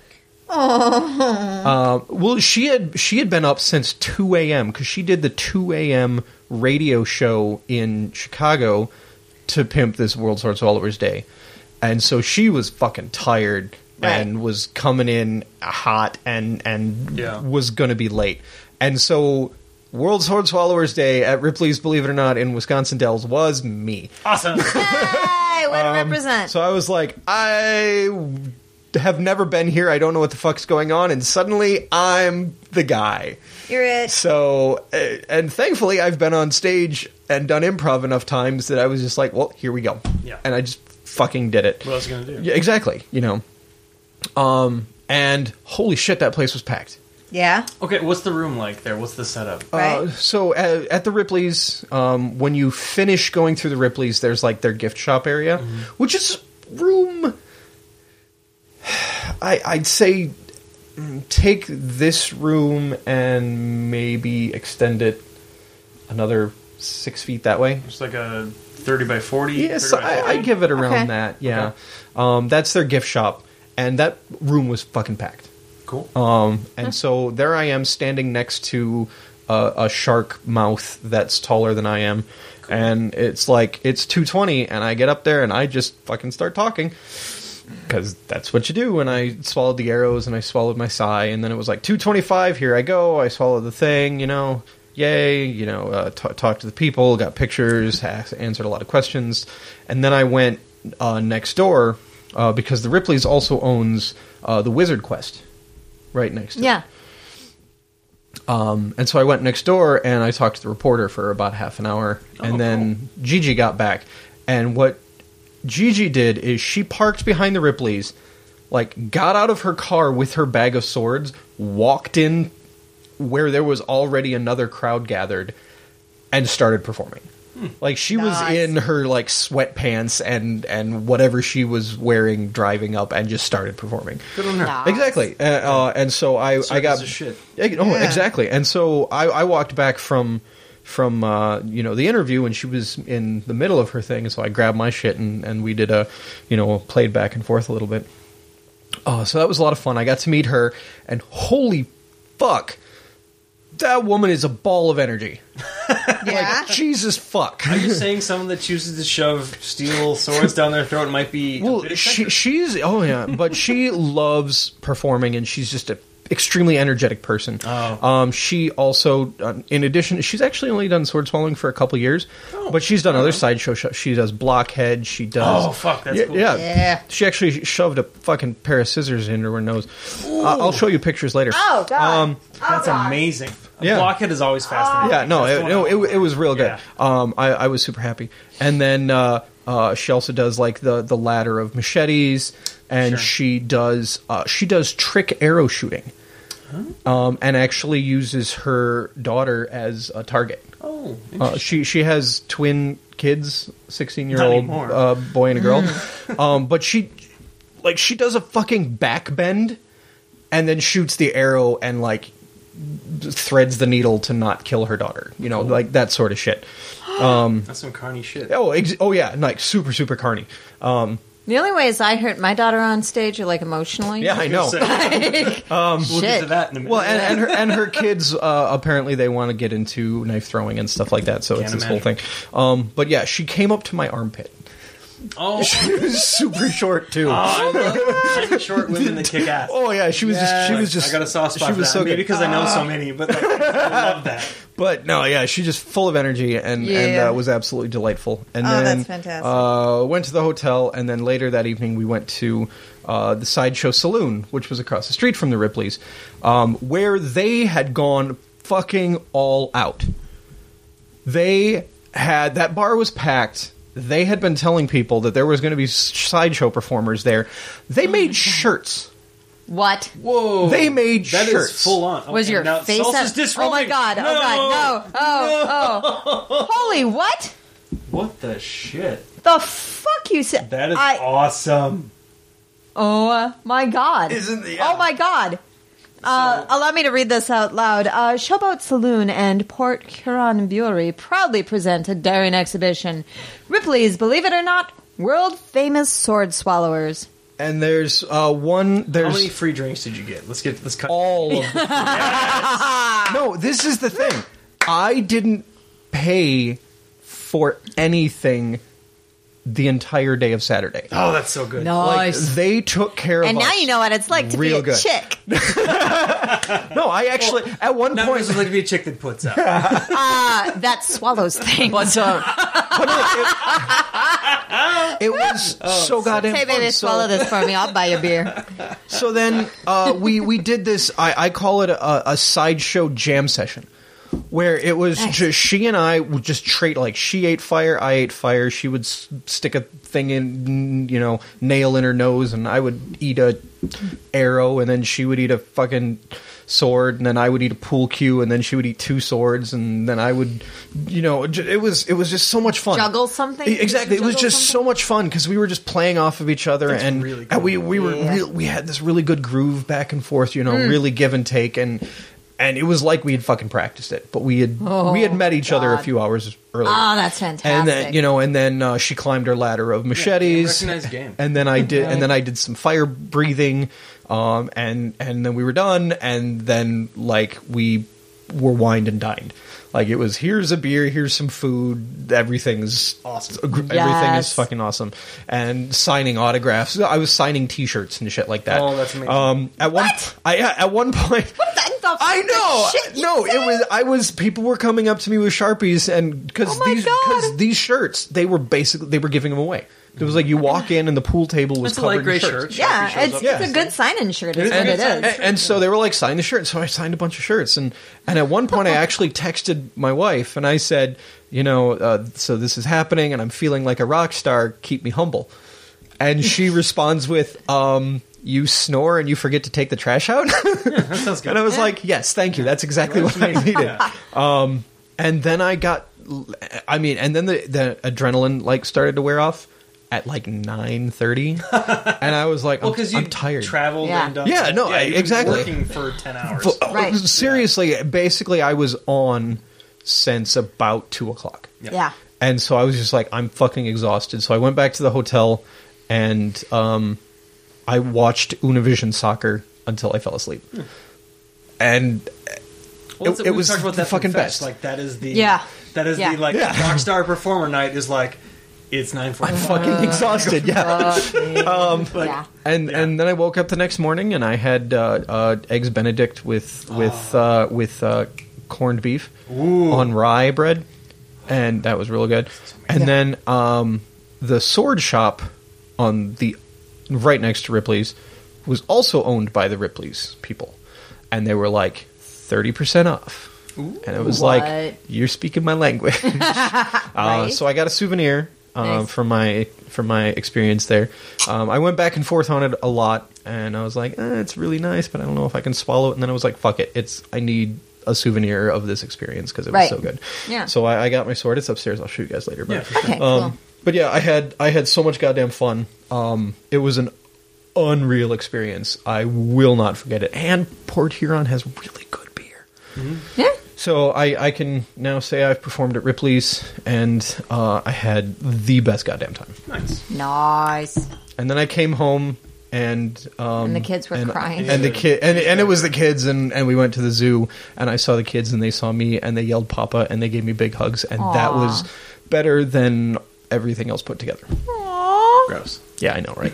Well, she had been up since 2 a.m. because she did the 2 a.m. radio show in Chicago to pimp this World Sword Swallowers Day. And so she was fucking tired and was coming in hot and was going to be late. And so World Sword Swallowers Day at Ripley's, believe it or not, in Wisconsin Dells was me. Awesome. Hey, way to represent. So I was like, I have never been here. I don't know what the fuck's going on. And suddenly I'm the guy. You're it. So, and thankfully I've been on stage and done improv enough times that I was just like, well, here we go. Yeah. And I just fucking did it. What else are you going to do? Yeah, exactly. And holy shit, that place was packed. Yeah. Okay, what's the room like there? What's the setup? Right. So at the Ripley's, when you finish going through the Ripley's, there's like their gift shop area, which is room. I'd say take this room and maybe extend it another 6 feet that way. It's like a 30 by 40? Yes, 30 by 40? I give it around Okay. that, yeah. Okay. That's their gift shop, and that room was fucking packed. Cool. And so there I am standing next to a shark mouth that's taller than I am, and it's like, it's 2:20, and I get up there and I just fucking start talking, because that's what you do. And I swallowed the arrows, and I swallowed my sigh, and then it was like 2:25, here I go, I swallowed the thing, yay, talked to the people, got pictures, answered a lot of questions, and then I went next door, because the Ripley's also owns the Wizard Quest right next to it. Yeah. And so I went next door, and I talked to the reporter for about half an hour, and then Gigi got back, and what Gigi did is she parked behind the Ripley's, like, got out of her car with her bag of swords, walked in where there was already another crowd gathered, and started performing. Like, she was Nice. in her, like, sweatpants and whatever she was wearing driving up, and just started performing. Good on her. Nice. Exactly. And so I got... Circus is shit. Yeah. Exactly. And so I walked back from the interview, and she was in the middle of her thing, and so I grabbed my shit, and we did played back and forth a little bit. So that was a lot of fun. I got to meet her, and holy fuck, that woman is a ball of energy. Yeah. Like, Jesus fuck. Are you saying someone that chooses to shove steel swords down their throat might be Well, a bit eccentric? but she loves performing, and she's just a extremely energetic person. She also, in addition, she's actually only done sword swallowing for a couple years, but she's done other sideshow shows. She does Blockhead. She does. Oh, fuck, that's cool. Yeah. She actually shoved a fucking pair of scissors into her nose. I'll show you pictures later. Oh, God. That's amazing. Yeah. Blockhead is always fascinating. Yeah, no, it was real good. Yeah. I was super happy. And then she also does like the ladder of machetes, and Sure. she does trick arrow shooting, and actually uses her daughter as a target. Oh, interesting. She has twin kids, 16-year-old Not anymore. boy and a girl, but she does a fucking back bend, and then shoots the arrow and like threads the needle to not kill her daughter. Like that sort of shit. That's some carny shit. Oh yeah, like super carny. The only ways I hurt my daughter on stage are like emotionally. Yeah, I know. We'll get to that in a minute. Well, and her kids apparently they want to get into knife throwing and stuff like that. So it's this whole thing. But yeah, she came up to my armpit. Oh, She was super short too. I love short women that kick ass. Oh yeah, she was just. I got a soft spot She for was that. so Maybe good. because I know so many, but like, I love that. But no, yeah, she's just full of energy and was absolutely delightful. And Oh, then, that's fantastic. went to the hotel, and then later that evening we went to the Sideshow Saloon, which was across the street from the Ripley's, where they had gone fucking all out. That bar was packed. They had been telling people that there was going to be sideshow performers there. They made shirts. What? Whoa. They made that shirts. Is full on. Was your now, face Salsa's up? disrobing. Oh my god! No. Oh god! No! Oh! Holy what? What the shit? The fuck you said? That is awesome. Oh my god! Oh my god! Allow me to read this out loud. Showboat Saloon and Port Huron Brewery proudly present a daring exhibition. Ripley's, believe it or not, world-famous sword swallowers. And there's one. There's How many free drinks did you get? Let's cut. all of them. No, this is the thing. I didn't pay for anything the entire day of Saturday. Oh, that's so good. Like, Nice. they took care of And us. now you know what it's like to real be a good. chick. No, I actually at one Now point this is like to be a chick that puts up. That swallows things. it was so goddamn Hey, baby, fun. swallow this for me. I'll buy you beer. So then we did this. I call it a sideshow jam session, where it was just she and I would just trade. Like she ate fire, I ate fire. She would stick a thing in, nail in her nose, and I would eat a arrow, and then she would eat a fucking sword, and then I would eat a pool cue, and then she would eat 2 swords, and then I would, it was just so much fun. Juggle something? Exactly, it was Juggle just something? so much fun because we were just playing off of each other, and really cool. we had this really good groove back and forth, really give and take, and it was like we had fucking practiced it, but we had met each other a God. few hours earlier. Oh, that's fantastic. And then she climbed her ladder of machetes. recognized game. And then I did some fire breathing, and then we were done, and then like we were wined and dined. Like it was, here's a beer, here's some food, everything's Awesome. Everything Yes. is fucking awesome, and signing autographs. I was signing T-shirts and shit like that. Oh, that's amazing. At one point. I know. People were coming up to me with Sharpies, and because Oh my God. these shirts, they were giving them away. It was like you walk in and the pool table was It's a covered light gray in shirts. shirt. Yeah, Sharpie shows up. it's a good sign-in shirt. Is is a what good it sign-in is. shirt. And so they were like, sign the shirt. So I signed a bunch of shirts, and at one point I actually texted my wife and I said, so this is happening, and I'm feeling like a rock star. Keep me humble. And she responds with, you snore and you forget to take the trash out. That sounds good. And I was like, yes, thank you. That's exactly what I needed. And then and then the adrenaline like started to wear off at like 9:30, and I was like, Well, because I'm tired. traveled Yeah. and done. Yeah, no, you've been exactly. Working for 10 hours. Right. Seriously, basically, I was on since about 2:00. Yeah. And so I was just like, I'm fucking exhausted. So I went back to the hotel and I watched Univision Soccer until I fell asleep. And Well, it was talked about the that fucking from best. Fest. Like that is the Yeah. the like Yeah. rockstar performer night is like it's 9:45. I'm fucking exhausted. Yeah. Yeah. And then I woke up the next morning and I had eggs Benedict with corned beef on rye bread, and that was really good. And then the sword shop on the right next to Ripley's was also owned by the Ripley's people, and they were like 30% off. And it was What? like, you're speaking my language. Right. So I got a souvenir Nice. from my experience there. I went back and forth on it a lot, and I was like, it's really nice, but I don't know if I can swallow it. And then I was like, fuck it, I need a souvenir of this experience because it was Right. so good. Yeah. So I got my sword. It's upstairs. I'll show you guys later. But, Yeah, for sure. Okay, cool. but yeah, I had so much goddamn fun. It was an unreal experience. I will not forget it. And Port Huron has really good beer. Yeah. So I can now say I've performed at Ripley's, and I had the best goddamn time. Nice. Nice. And then I came home and the kids were crying. and it was the kids, and we went to the zoo, and I saw the kids, and they saw me, and they yelled "Papa," and they gave me big hugs, and that was better than everything else put together. Gross. Yeah, I know, right?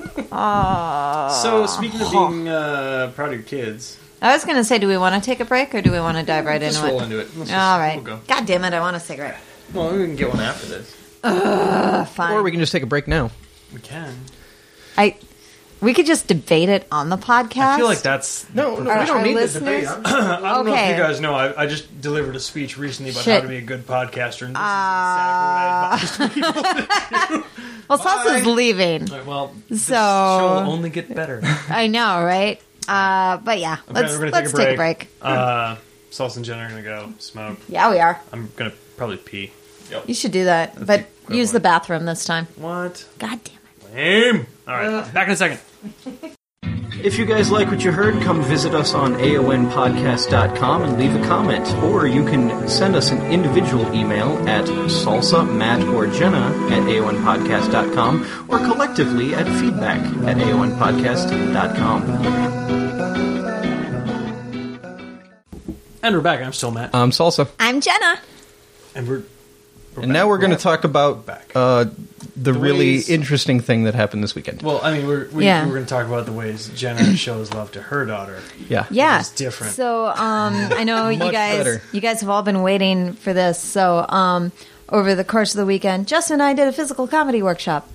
So, speaking of being proud of your kids, I was going to say, do we want to take a break, or do we want to dive right just into roll it? into it. All right. We'll go. God damn it, I want a cigarette. Well, we can get one after this. Fine. Or we can just take a break now. We can. We could just debate it on the podcast. I feel like that's... No, we don't Our need the listeners- debate. I don't know if Okay. you guys know, I just delivered a speech recently about Shit. how to be a good podcaster, and this is exactly what I advise people to do. Well, Salsa's leaving. All right, well, this So- show will only get better. I know, right? But yeah, let's We're gonna take a break. Salsa and Jen are going to go smoke. Yeah, we are. I'm going to probably pee. Yep. You should do that, That's but the use the equivalent. bathroom this time. What? God damn it. Lame. All right, back in a second. If you guys like what you heard, come visit us on aonpodcast.com and leave a comment. Or you can send us an individual email at salsa, Matt, or Jenna at aonpodcast.com, or collectively at feedback at aonpodcast.com. And we're back. I'm still Matt. I'm Salsa. I'm Jenna. And we're And now we're going to talk about back. the really ways- interesting thing that happened this weekend. Well, I mean, we're Yeah. going to talk about the ways Jenna shows love to her daughter. Yeah. Yeah, It's different. So, I know you Much guys. better. You guys have all been waiting for this. So, over the course of the weekend, Justin and I did a physical comedy workshop.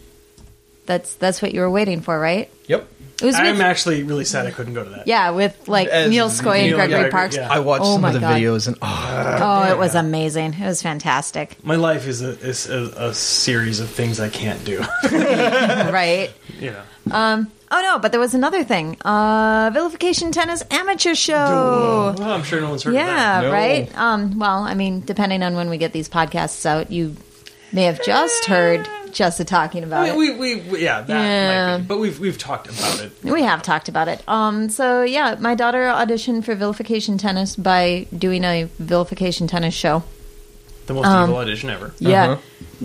That's what you were waiting for, right? Yep. It was I'm with, actually really sad I couldn't go to that. yeah, with like As Neil Skoy and Neil, Gregory yeah, Parks. yeah. I watched Oh some my of the God. videos, and Oh, it was amazing. It was fantastic. My life is a series of things I can't do. Right? Yeah. Oh no, but there was another thing. Vilification Tennis Amateur Show. Well, I'm sure no one's heard Yeah, of that. No. right? Well, I mean, depending on when we get these podcasts out, you may have just heard Jessa talking about I it. mean, we that Yeah. might be, but we've talked about it. We have talked about it. So yeah, my daughter auditioned for Vilification Tennis by doing a Vilification Tennis show. The most evil audition ever. Yeah.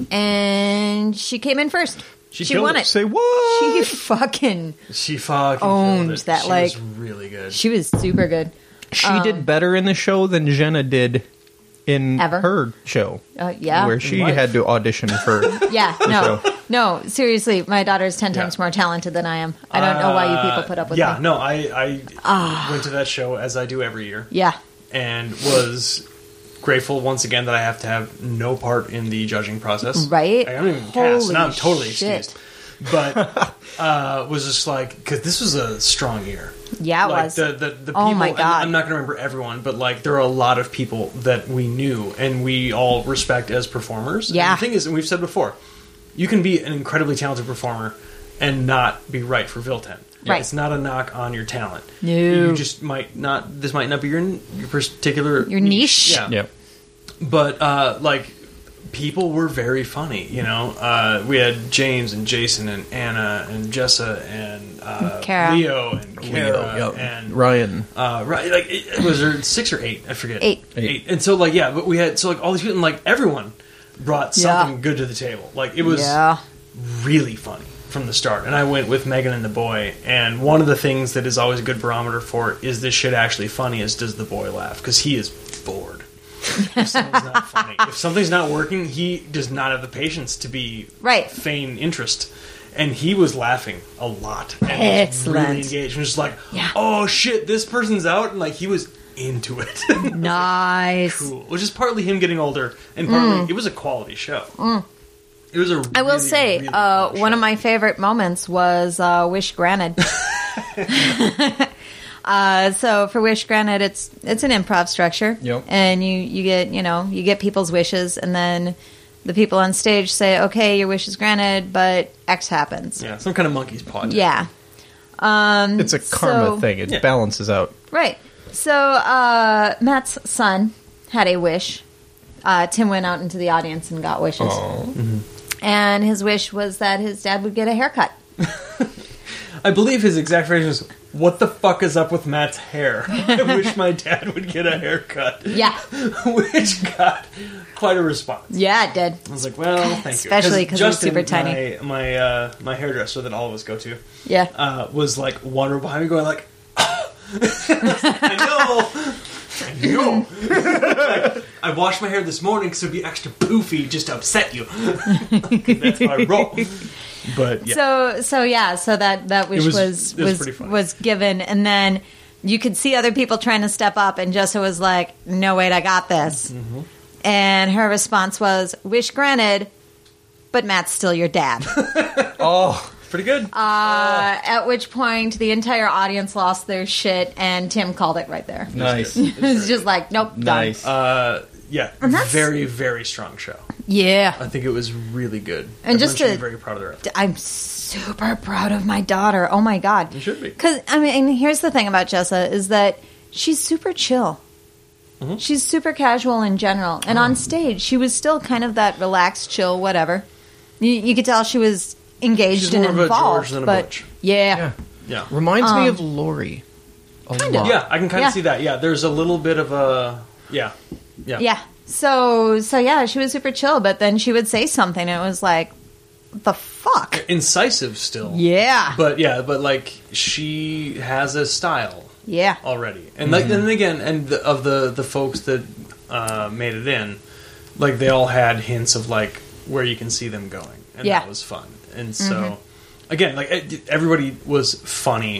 And she came in first. She killed won it. it. say what? She fucking She fucking Owned killed it. that, She like- was really good. she was super good. She did better in the show than Jenna did in Ever? her show, Yeah. where she Life. had to audition for. Yeah, no, seriously, my daughter's 10 times more talented than I am. I don't know why you people put up with yeah, me. no, I went to that show as I do every year, Yeah, and was grateful once again that I have to have no part in the judging process. Right? I don't even cast. Holy Now I'm totally shit. excused. But was just like, because this was a strong year. yeah, it Like was. the people, Oh my and God. I'm not going to remember everyone, but like there are a lot of people that we knew and we all respect as performers. Yeah. And the thing is, and we've said before, you can be an incredibly talented performer and not be right for Vilten. Right. It's not a knock on your talent. No. You just might not. This might not be your particular Your niche? Yeah. Yeah. But like people were very funny. You know, we had James and Jason and Anna and Jessa and Kara. Leo and Kara Yep. and Ryan. right, like was there 6 or 8? I forget. 8. 8. And so like yeah, but we had so like all these people and like everyone brought something good to the table. Like it was Yeah. really funny from the start. And I went with Megan and the boy, and one of the things that is always a good barometer for is this shit actually funny is does the boy laugh, because he is bored if something's not funny. If something's not working, he does not have the patience to be Right. feign interest. And he was laughing a lot and was Excellent. really engaged. He was just like, Yeah. oh shit, this person's out, and like he was into it. Nice. Cool. Which is partly him getting older, and partly it was a quality show. It was a. I will really, say, really fun one show. of my favorite moments was Wish Granted. So for Wish Granted, it's an improv structure, Yep. and you get people's wishes, and then the people on stage say, "Okay, your wish is granted, but X happens." Yeah, some kind of monkey's paw. Yeah. It's a karma so- thing. It Yeah. balances out. Right. So Matt's son had a wish. Tim went out into the audience and got wishes. And his wish was that his dad would get a haircut. I believe his exact phrase was, "What the fuck is up with Matt's hair? I wish my dad would get a haircut." Yeah. Which got quite a response. Yeah, it did. I was like, well, thank you. Especially 'cause it was Justin, super tiny. My hairdresser that all of us go to, Yeah. was like one row behind me going like, I know. Like, I washed my hair this morning because it would be extra poofy just to upset you. 'Cause that's how I roll. But yeah. So that wish It was pretty funny. was given, and then you could see other people trying to step up, and Jessa was like, "No, wait, I got this." Mm-hmm. And her response was, "Wish granted, but Matt's still your dad." Oh, Pretty good. At which point, the entire audience lost their shit, and Tim called it right there. nice. It was just like, nope, done. Nice. Yeah, And that's- very, very strong show. Yeah. I think it was really good. And just Everyone should to- be very proud of their effort. I'm super proud of my daughter. Oh my God. You should be. Because, I mean, here's the thing about Jessa is that she's super chill. Mm-hmm. She's super casual in general. And on stage, she was still kind of that relaxed, chill, whatever. You could tell she was engaged She's and more of a involved. George than a but Butch. Yeah. Yeah. Reminds me of Lori. A Kinda. lot. Yeah, I can kind Yeah. of see that. Yeah, there's a little bit of a... Yeah. Yeah. So yeah, she was super chill, but then she would say something, and it was like, what the fuck? Incisive still. Yeah. But like, she has a style Yeah. already. And like, and then again, and of the folks that made it in, like, they all had hints of, like, where you can see them going. And Yeah. that was fun. And so, again, like, everybody was funny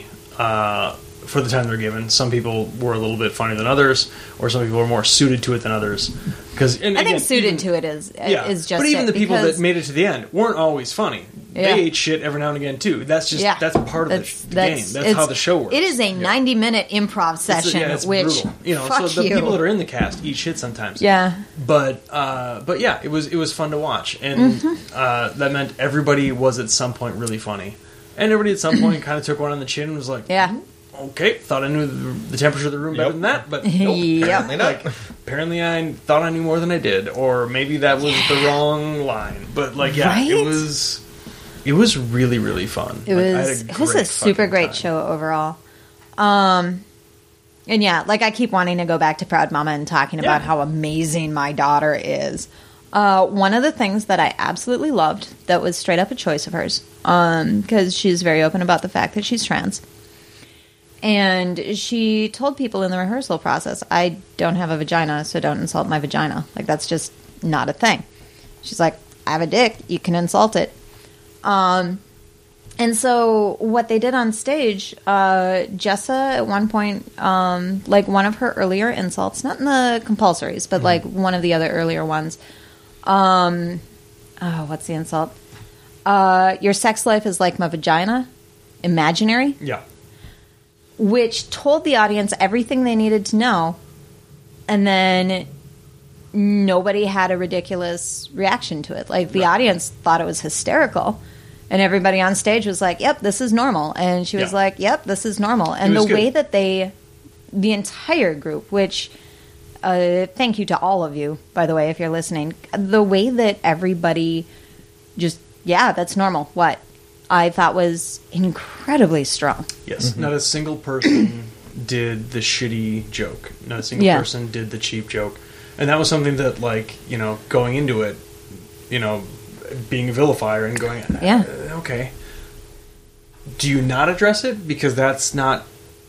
for the time they're given. Some people were a little bit funnier than others, or some people were more suited to it than others. I think suited to it is just but even it, the people because- that made it to the end weren't always funny. Yeah. They ate shit every now and again too. That's just that's part of the game. That's it's- how the show works. It is a 90-minute improv It's- session, it's which brutal. You know, fuck so the you. people that are in the cast eat shit sometimes. Yeah. But yeah, it was fun to watch, and that meant everybody was at some point really funny, and everybody at some point kind of took one on the chin and was like, Yeah. okay, thought I knew the temperature of the room better Yep. than that, but nope, Yep. apparently not. Apparently I thought I knew more than I did, or maybe that was the wrong line. But like, yeah, Right? it was really, really fun. It Like, I was had it was a great super fucking great time. show overall. And yeah, like I keep wanting to go back to Proud Mama and talking about Yeah. how amazing my daughter is. One of the things that I absolutely loved that was straight up a choice of hers, because she's very open about the fact that she's trans. And she told people in the rehearsal process, I don't have a vagina, so don't insult my vagina. Like, that's just not a thing. She's like, I have a dick, you can insult it. And so what they did on stage, Jessa at one point, like one of her earlier insults, not in the compulsories, but like one of the other earlier ones. What's the insult? Your sex life is like my vagina, imaginary. Yeah. Which told the audience everything they needed to know, and then nobody had a ridiculous reaction to it. Like, the audience thought it was hysterical, and everybody on stage was like, yep, this is normal. And she was Yeah. like, yep, this is normal. And was the way good. that the entire group, which, thank you to all of you, by the way, if you're listening, the way that everybody just, yeah, that's normal. What? I thought was incredibly strong. Yes. Not a single person did the shitty joke. Not a single Yeah. person did the cheap joke. And that was something that, like, you know, going into it, you know, being a vilifier and going, Yeah. Okay. Do you not address it? Because that's not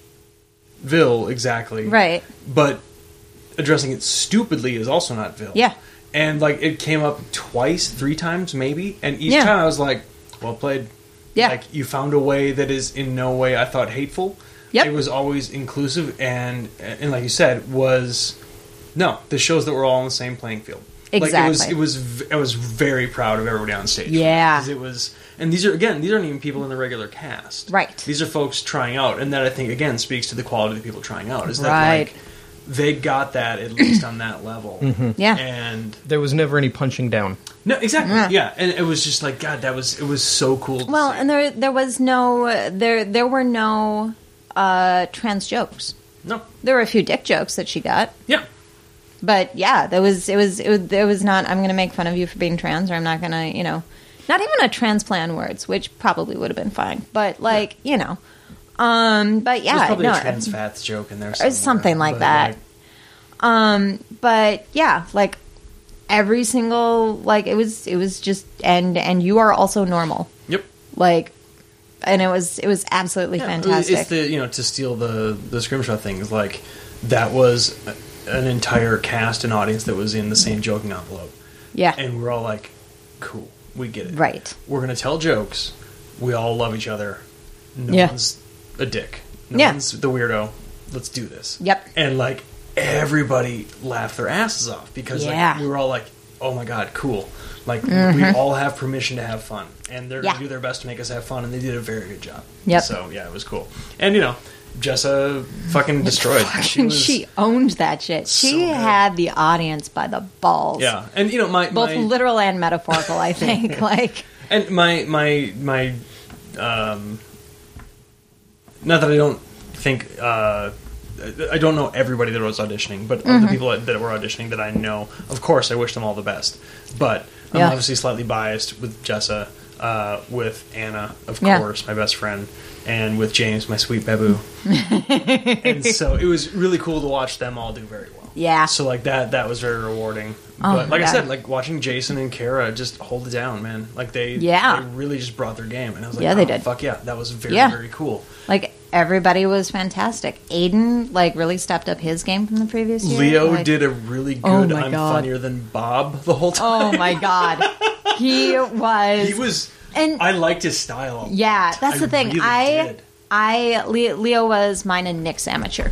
vil exactly. Right. But addressing it stupidly is also not vil. Yeah. And, like, it came up twice, 3 times maybe. And each Yeah. time I was like, well played. Yeah. Like, you found a way that is in no way I thought hateful. Yep. It was always inclusive and like you said, was no, this shows that we're all on the same playing field. Exactly. Like, I was very proud of everybody on stage. Yeah. 'Cause it was, and these aren't even people in the regular cast. Right. These are folks trying out, and that I think again speaks to the quality of the people trying out. Is that Right. like they got that at least on that level. Yeah. And There was never any punching down. no, exactly. Yeah. Yeah. And it was just like, God, it was so cool. To Well, see. and there was no there were no trans jokes. No. There were a few dick jokes that she got, Yeah. but yeah, there was not. I'm going to make fun of you for being trans, or I'm not going to, Not even a trans play on words, which probably would have been fine. But like, you know. But yeah, There's probably no, a trans fats joke in there or somewhere, something like but, that. But yeah, like every single like it was just and you are also normal. Yep. Like, and it was absolutely fantastic. It's the, you know, to steal the scrimshaw things, like that was an entire cast and audience that was in the same joking envelope. Yeah. And we're all like, cool, we get it. Right. We're going to tell jokes. We all love each other. No Yeah. one's a dick. No Yeah. one's the weirdo. Let's do this. Yep. And like everybody laughed their asses off because Yeah. like we were all like, oh my God, cool. Like we all have permission to have fun, and they're going Yeah. to do their best to make us have fun, and they did a very good job. Yep. So yeah, it was cool. And you know, Jessa fucking destroyed. She owned that shit. She so good. had the audience by the balls. Yeah, and you know Both literal and metaphorical, I think. Like, and my not that I don't think I don't know everybody that was auditioning, but of the people that were auditioning that I know, of course, I wish them all the best. But I'm Yeah. obviously slightly biased with Jessa, with Anna, of Yeah. course, my best friend, and with James, my sweet babu. And so it was really cool to watch them all do very well. Yeah. So like that was very rewarding. Oh, But like I yeah. said, like watching Jason and Kara just hold it down, man. Like they really just brought their game, and I was like, Yeah, they oh, did. fuck yeah, that was very Yeah. very cool. like everybody was fantastic. Aiden, like, really stepped up his game from the previous year. Leo Like, did a really good Oh my I'm God. funnier than Bob the whole time. Oh my God. He was. He was, And- I liked his style. a Yeah, lot. that's the thing. Really did. Leo was mine and Nick's amateur.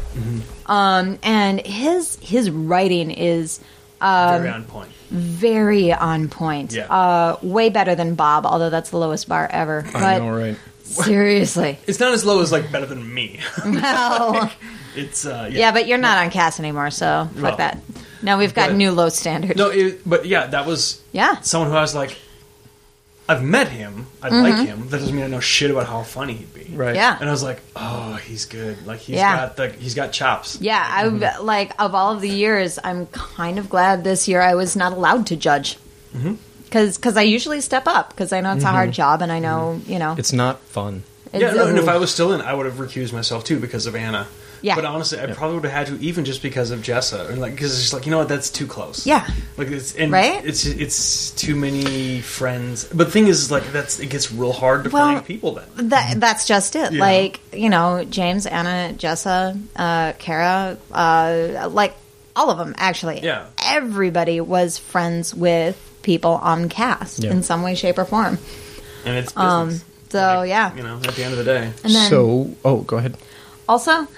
And his writing is Very on point. very on point. Yeah. Way better than Bob, although that's the lowest bar ever. I But know, right? seriously. It's not as low as like better than me. Well, It's yeah, but you're not on cast anymore, so fuck Well, that. Now we've got but- new low standard. No, but yeah, that was Yeah. someone who I was like, I've met him, I like him. That doesn't mean I know shit about how funny he'd be. Right. Yeah. And I was like, oh, he's good. Like he's Yeah. got chops. Yeah, I like of all of the years, I'm kind of glad this year I was not allowed to judge. Because I usually step up because I know it's a hard job and I know you know It's not fun. Yeah, it's- no, and if I was still in, I would have recused myself too because of Anna. Yeah. But honestly, I probably would have had to even just because of Jessa, and like because it's just like, you know what, that's too close. Yeah. like it's and Right? It's too many friends. But the thing is, like it gets real hard to Well, find people then. that's just it. Yeah. Like you know, James, Anna, Jessa, Kara, like all of them actually. Yeah. Everybody was friends with people on cast Yeah. in some way, shape, or form. And it's business. So Like, yeah, you know, at the end of the day, and then Go ahead. also,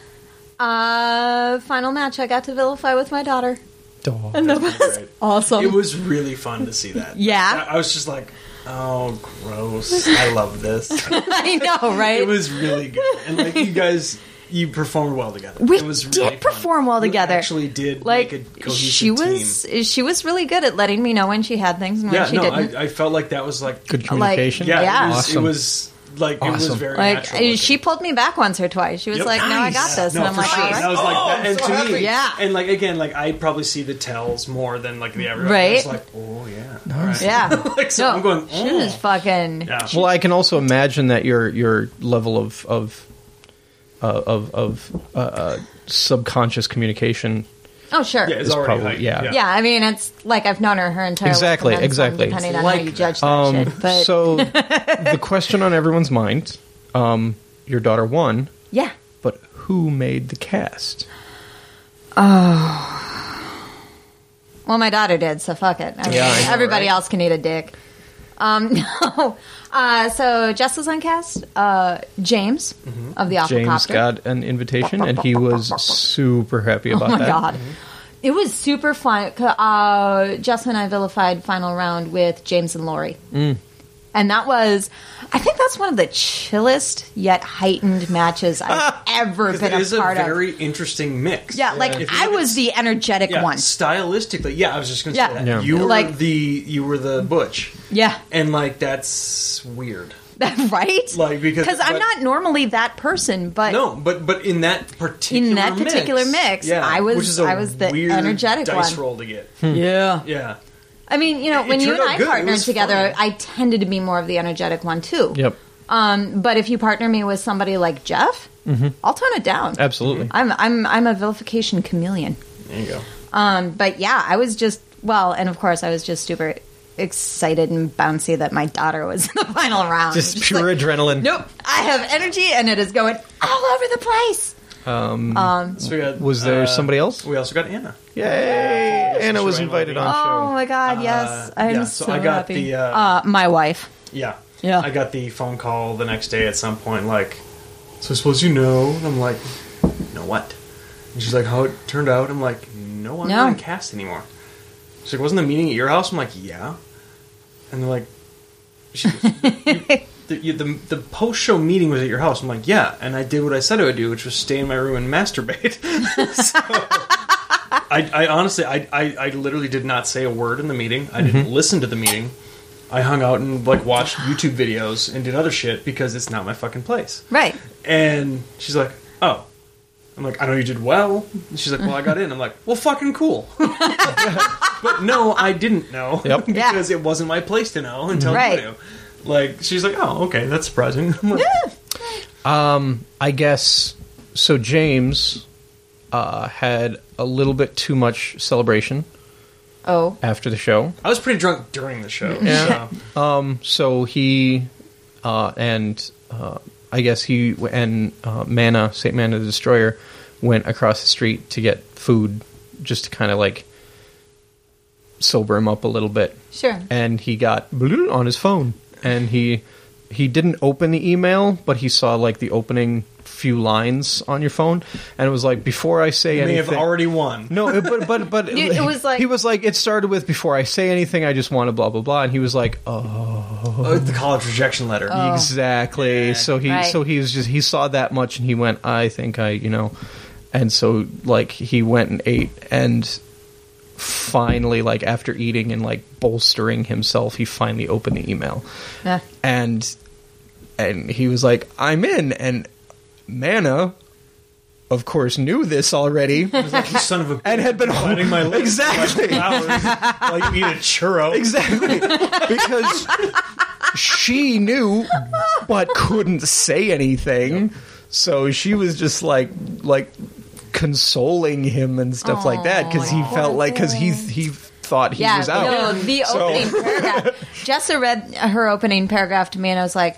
final match I got to vilify with my daughter. Dog. And that was great. awesome. It was really fun to see that. Yeah. I was just like, oh, gross. I love this. I know, right? It was really good, and like you guys, you performed well together. We it was did really fun. perform well You together. Actually, did like make a cohesive she was really good at letting me know when she had things and when Yeah, she no, didn't. I felt like that was like Good communication. yeah, Yeah. It was, Awesome. it was like it was Awesome. very like natural. looking. she pulled me back once or twice. She was Yep. like, "No, I got Nice. this," No, and I'm for like, sure. "All And I right." was like, that, and so to happy. me, Yeah. and like again, like I probably see the tells more than like the average. Right. I was like, oh yeah, all right. Yeah, like so, no, I'm going. she was Oh. fucking. Yeah. Well, I can also imagine that your level of subconscious communication. Oh, sure. Yeah, it's It's already probably- heightened. yeah. Yeah, I mean, it's like I've known her entire Exactly, life, and then some, exactly. depending on Like how you judge that shit. But So the question on everyone's mind, your daughter won, yeah, but who made the cast? well, my daughter did, so fuck it. I mean, Yeah, I know, everybody right? else can eat a dick. No. So Jess was on cast. James of the Aquacopter. James got an invitation, and he was super happy about Oh my that. god. It was super fun. Jess and I vilified final round with James and Lori. And that was, I think that's one of the chillest yet heightened matches I've ever been It is a part a of. very interesting mix. Yeah, like If you I look at- was the energetic yeah, one. stylistically. Yeah, I was just going to Yeah. say that. Yeah. You were Like- you were the butch, Yeah. and like that's weird. Right? Like, because- I'm but- not normally that person, but No, but in that particular mix, yeah, I was- which is a I was the weird energetic dice one. roll to get. yeah. Yeah, I mean, you know, when you turned and out I good. It partnered was together, funny. I tended to be more of the energetic one too. Yep. But if you partner me with somebody like Jeff, I'll tone it down. Absolutely. I'm a vilification chameleon. There you go. But yeah, I was just and of course I was just super excited and bouncy that my daughter was in the final round. Just pure adrenaline. Nope, I have energy and it is going all over the place. So we got, Was there somebody else? We also got Anna. Yay! Anna was invited on Oh show. my god, yes, I'm yeah, so, so I got happy. the, my wife. Yeah. Yeah. I got the phone call the next day at some point, like, so I suppose you know. And I'm like, know what? And she's like, how it turned out? I'm like, no, I'm No. not in cast anymore. She's like, wasn't the meeting at your house? I'm like, yeah. And they're like, she goes, the post-show meeting was at your house. I'm like, yeah. And I did what I said I would do, which was stay in my room and masturbate. So, I honestly, I literally did not say a word in the meeting. I didn't listen to the meeting. I hung out and like watched YouTube videos and did other shit because it's not my fucking place. Right. And she's like, oh. I'm like, I know you did well. And she's like, well, I got in. I'm like, well, fucking cool. But no, I didn't know. Yep. Because it wasn't my place to know until Right. you knew. Like, she's like, oh, okay, that's surprising. I'm like, I guess so. James had a little bit too much celebration Oh. after the show. I was pretty drunk during the show. Yeah. So. So he I guess he and Mana, Saint Mana the Destroyer, went across the street to get food, just to kind of like sober him up a little bit. Sure. And he got on his phone, and he didn't open the email, but he saw like the opening few lines on your phone, and it was like, before I say You may anything. have already won. No, but It was like- he was like, it started with, before I say anything, I just want to blah blah blah, and he was like, Oh, the college rejection letter. exactly. Yeah. So he Right. he saw that much, and he went, I think and so like he went and ate, and finally, like after eating and like bolstering himself, he finally opened the email, Yeah. and he was like, I'm in, and Mana, of course, knew this already. I was like, you son of a bitch. And had been biting my lips Exactly. for like hours, like eat a churro. Exactly. Because she knew but couldn't say anything. So she was just like consoling him and stuff like that, because he felt like, because he thought he was out. No, the opening paragraph. Jessa read her opening paragraph to me, and I was like,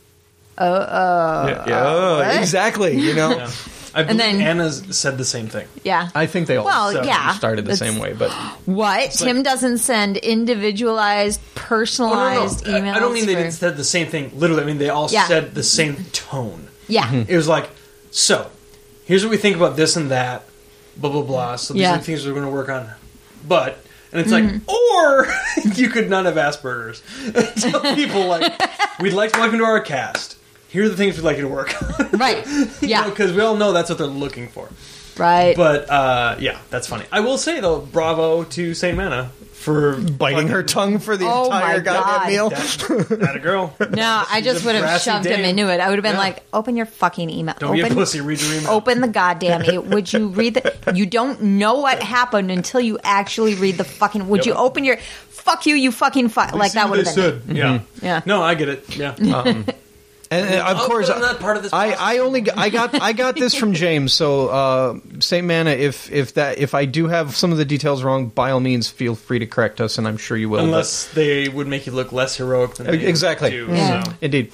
what? Exactly. Yeah. I believe then- Anna's said the same thing. Yeah. I think they all Well, yeah. started the That's- same way, but What? Tim doesn't send individualized, personalized emails. I don't mean they for- said the same thing. Literally, I mean they all Yeah. said the same tone. Yeah. It was like, so here's what we think about this and that, blah blah blah. So these Yeah. are the things we're going to work on. But and it's like, or you could not have Asperger's. Tell people like, we'd like to welcome to our cast. Here are the things we'd like you to work on. Right. Yeah. Because we all know that's what they're looking for. Right. But yeah, that's funny. I will say though, bravo to Saint Mana for biting her tongue for the Oh entire my God. goddamn meal. That a girl. No, I just a would have brassy shoved him dame. into it. I would have been Yeah. like, open your fucking email. Don't be a pussy. Read your email. Open the goddamn email. Would you read the... You don't know what happened until you actually read the fucking... Would you open your... Fuck you, you fucking... Like, that would have been... it. Yeah. Yeah. No, I get it. Yeah. And of course, I'm not part of this. I got this from James. So Saint Mana, if I do have some of the details wrong, by all means, feel free to correct us, and I'm sure you will. Unless they would make you look less heroic than they Exactly. do. Yeah. So. Indeed.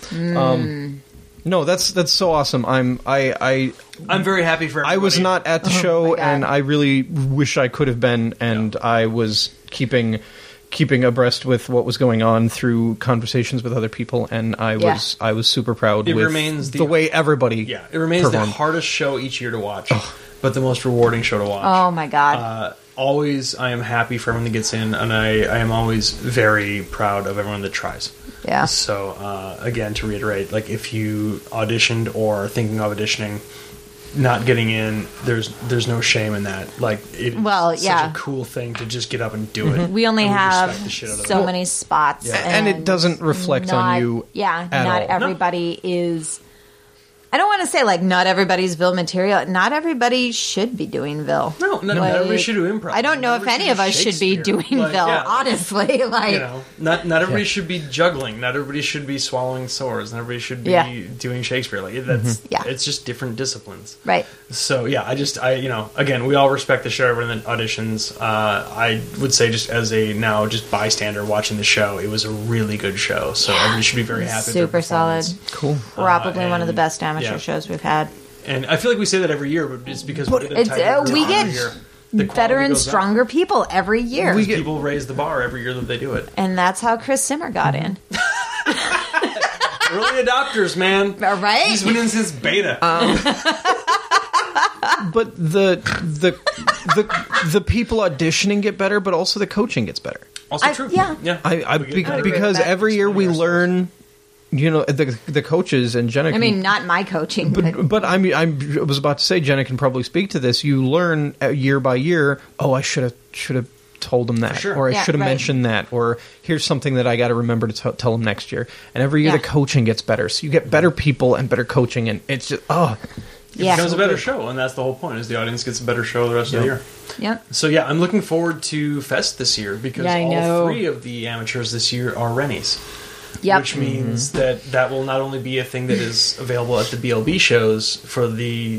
No, that's so awesome. I'm very happy for everybody. I was not at the show, my God. and I really wish I could have been, and I was keeping abreast with what was going on through conversations with other people, and I was super proud It with remains the way everybody Yeah, it remains performed. the hardest show each year to watch, but the most rewarding show to watch. Oh, my God. Always, I am happy for everyone that gets in, and I am always very proud of everyone that tries. Yeah. So, again, to reiterate, like, if you auditioned or are thinking of auditioning, not getting in, there's no shame in that. Like, it's such a cool thing to just get up and do it. We only And have respect the shit out of so it. many spots. and it doesn't reflect on you Yeah, at not all. everybody is I don't want to say like not everybody's Vil material. Not everybody should be doing Vil. No, not everybody should do improv. I don't know if any of us should be doing Vil. Honestly, like not everybody should be juggling. Not everybody should be swallowing swords. Not everybody should be doing Shakespeare. Like that's it's just different disciplines. Right. So yeah, I again, we all respect the show. Everyone that auditions. I would say just as a now just bystander watching the show, it was a really good show. So everybody should be very happy. Super solid. Cool. Probably one of the best amateur shows we've had. And I feel like we say that every year, but it's because we get better and stronger people every year. People raise the bar every year that they do it. And that's how Chris Simmer got in. Early adopters, man. Right? He's been in since beta. But the people auditioning get better, but also the coaching gets better. Also true. Yeah. Because every year we learn. The coaches and Jenna. I mean, not my coaching, but I was about to say Jenna can probably speak to this. You learn year by year. Oh, I should have told them that, or I should have mentioned that, or here's something that I got to remember to tell them next year. And every year the coaching gets better, so you get better people and better coaching, and it's just it becomes a better show, and that's the whole point. Is the audience gets a better show the rest of the year. Yep. So yeah, I'm looking forward to Fest this year because all 3 of the amateurs this year are Rennies. Yep. Which means that will not only be a thing that is available at the BLB shows for the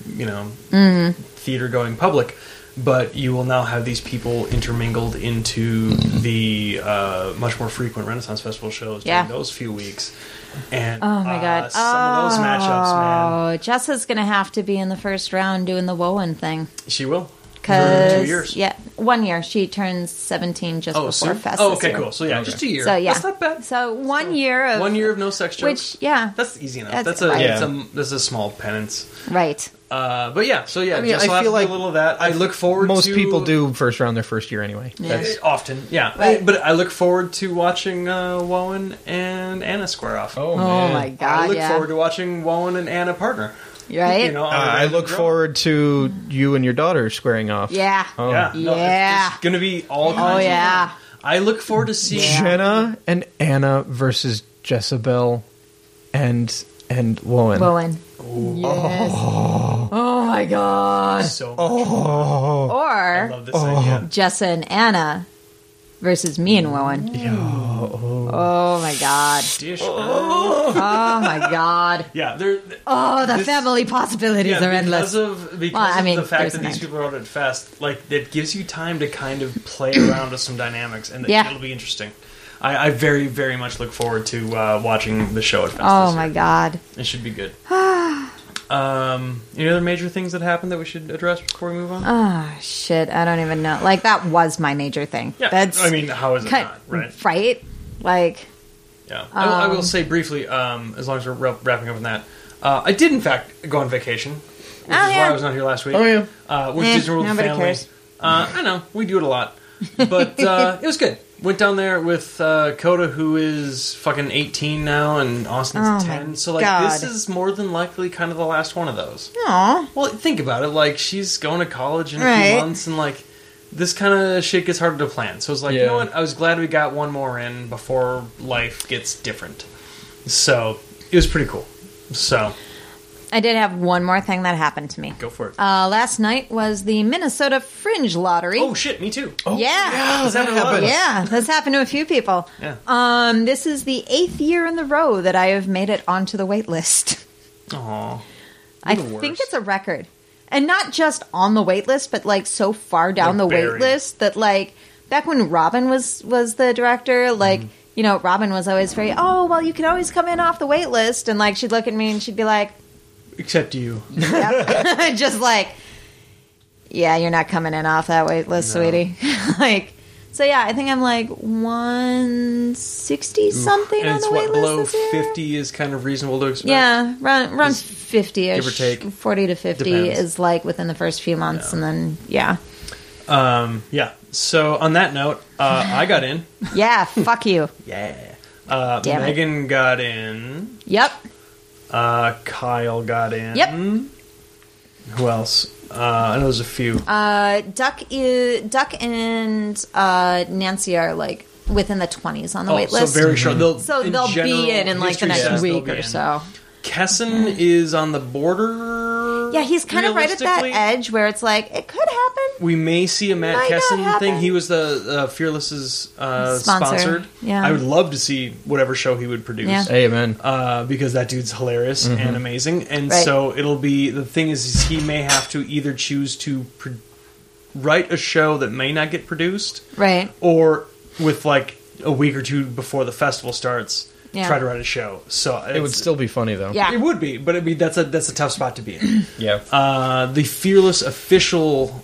theater going public, but you will now have these people intermingled into the much more frequent Renaissance Festival shows during those few weeks. And oh my god, some of those matchups, man. Jessa's gonna have to be in the first round doing the Wowan thing. She will. For 2 years. Yeah, 1 year. She turns 17 just before Fest. Oh, okay, cool. So yeah, just a year. So yeah, that's not bad. So 1 year of 1 year of no sex jokes. Which that's easy enough. That's a small penance. Right. But yeah, so yeah, I mean, just I feel like a little of that. I look forward. Most to... people do first round their first year anyway. Yeah. That's often, yeah. Right. But I look forward to watching Wowan and Anna square off. Oh man. My god! I look forward to watching Wowan and Anna partner. Right. I look forward to you and your daughter squaring off. Yeah. Oh. Yeah. No, it's going to be all kinds of fun. I look forward to seeing Jenna and Anna versus Jezebel and Wowan. Wowan. Yes. Oh my god. So much Or I love this idea. Jessa and Anna versus me and Wowan. Oh my god. Oh my god. Yeah, the family possibilities are endless. Because of the fact that these people are out at Fest, like it gives you time to kind of play around with some dynamics, and it'll be interesting. I very, very much look forward to watching the show at Fest. Oh my god. It should be good. Any other major things that happened that we should address before we move on? Oh shit, I don't even know. Like that was my major thing. Yeah, I mean, how is it not, right? Right? Like... Yeah. I will say briefly, as long as we're wrapping up on that, I did in fact go on vacation, which is why I was not here last week. Oh yeah. With Disney World nobody family. cares. I know, we do it a lot. But it was good. Went down there with Coda, who is fucking 18 now, and Austin's 10. So, this is more than likely kind of the last one of those. Aww. Well, think about it. Like, she's going to college in a few months, and, like, this kind of shit gets harder to plan. So, it's like, you know what? I was glad we got one more in before life gets different. So, it was pretty cool. So... I did have one more thing that happened to me. Go for it. Last night was the Minnesota Fringe Lottery. Oh, shit, me too. Oh, yeah. That happened. Yeah, that's happened to a few people. Yeah. This is the 8th year in the row that I have made it onto the wait list. Aww. I think it's a record. And not just on the wait list, but like so far down the wait list that like back when Robin was the director, like, you know, Robin was always very, you can always come in off the wait list. And like she'd look at me and she'd be like, except you. Yep. Just like, yeah, you're not coming in off that wait list, sweetie. Like, so yeah, I think I'm like 160 something on the wait list below this year. 50 is kind of reasonable to expect. Yeah, run 50ish, give or take. 40 to 50 Depends. is like within the first few months, and then yeah. So on that note, I got in. Yeah, fuck you. Yeah. Damn Megan got in. Yep. Kyle got in. Yep. Who else? I know there's a few. Duck and Nancy are like within the 20s on the wait list. So very short. They'll be in like the next week or so. Kessin is on the border. Yeah, he's kind of right at that realistically. edge where it's like, it could happen. We may see a Matt Might not Kessin happen. thing. He was the Fearless's Sponsor. sponsored. Yeah. I would love to see whatever show he would produce. Yeah. Amen. Because that dude's hilarious and amazing. And Right. so it'll be, the thing is he may have to either choose to write a show that may not get produced, Right. or with like a week or two before the festival starts, Yeah. try to write a show. So It would still be funny though. Yeah. it would be, but it'd be, that's a tough spot to be in. Yeah. The Fearless official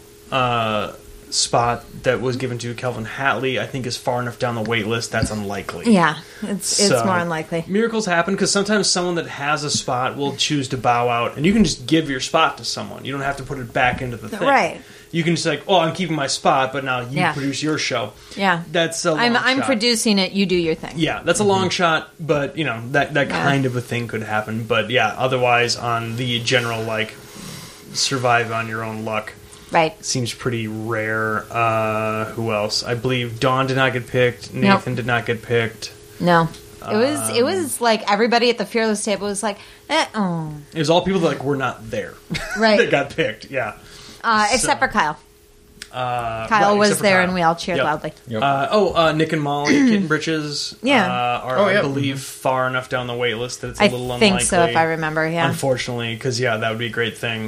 spot that was given to Kelvin Hatley, I think, is far enough down the wait list that's unlikely. Yeah, it's So, more unlikely. Miracles happen because sometimes someone that has a spot will choose to bow out, and you can just give your spot to someone. You don't have to put it back into the thing. Right. You can just like, oh, I'm keeping my spot, but now you Yeah. produce your show. Yeah. That's a long I'm shot. producing it, you do your thing. Yeah, that's a long shot, but you know that kind of a thing could happen. But yeah, otherwise on the general like survive on your own luck Right. seems pretty rare. Who else? I believe Dawn did not get picked. Nathan did not get picked. No. It was like everybody at the Fearless table was like, oh. It was all people that like were not there Right. that got picked. Yeah. Except for Kyle. Kyle Kyle was there and we all cheered loudly. Yep. Nick and Molly, Kitten Britches, Yeah. are Oh, yeah. I believe far enough down the wait list that it's a I little think unlikely. so, if I remember, yeah. Unfortunately, because that would be a great thing.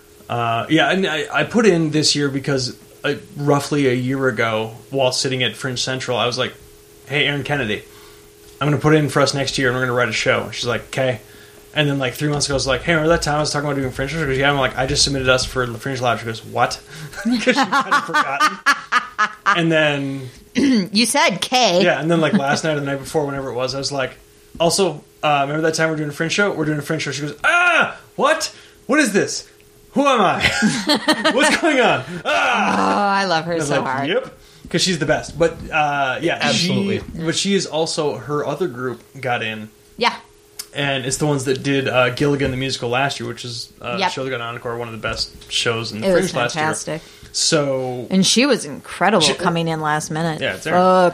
And I put in this year because roughly a year ago, while sitting at Fringe Central, I was like, "Hey, Erin Kennedy, I'm going to put in for us next year, and we're going to write a show." And she's like, "Okay." And then like 3 months ago, I was like, "Hey, remember that time I was talking about doing Fringe?" She goes, "Yeah." I'm like, "I just submitted us for the Fringe Lab." She goes, "What?" Because she kind of forgotten. And then You said K. yeah, and then like last night or the night before, whenever it was, I was like, "Also, remember that time we're doing a Fringe show? We're doing a Fringe show." She goes, what? What is this? Who am I? What's going on?" Oh, I love her I was so like, hard. "Yep," because she's the best. But yeah, Absolutely. But she is also, her other group got in, Yeah. and it's the ones that did Gilligan the musical last year, which is Yep. show that got on Encore, one of the best shows in the It Fringe was last year. fantastic. So And she was incredible coming in last minute. Yeah, it's there. Fuck.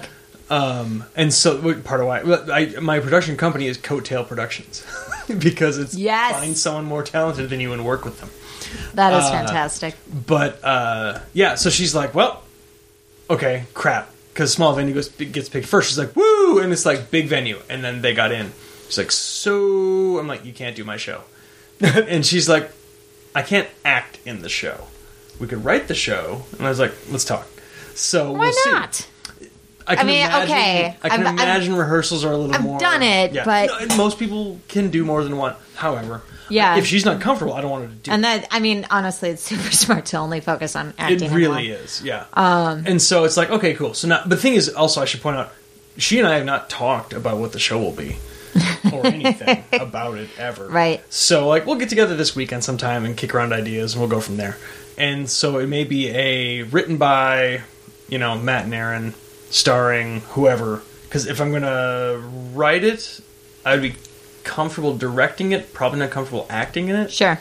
and so part of why my production company is Coattail Productions because it's Yes. find someone more talented than you and work with them. That is fantastic. But yeah, so she's like, "Well, okay, crap," because small venue gets picked first. She's like, "Woo!" And it's like big venue, and then they got in. She's like, "So," I'm like, "You can't do my show," and she's like, "I can't act in the show. We could write the show," and I was like, "Let's talk." So Why we'll see. not? I can mean, imagine, okay, I can I've- imagine rehearsals are a little I've more. done it, but- No, and most people can do more than one. However, Yeah. if she's not comfortable, I don't want her to do. And that, I mean, honestly, it's super smart to only focus on acting. It and really one. is, yeah. And so it's like, okay, cool. So now, but the thing is, also, I should point out, she and I have not talked about what the show will be or anything about it ever. Right. So, like, we'll get together this weekend sometime and kick around ideas, and we'll go from there. And so it may be a written by, Matt and Aaron, starring whoever. Because if I'm going to write it, I'd be comfortable directing it, probably not comfortable acting in it. Sure.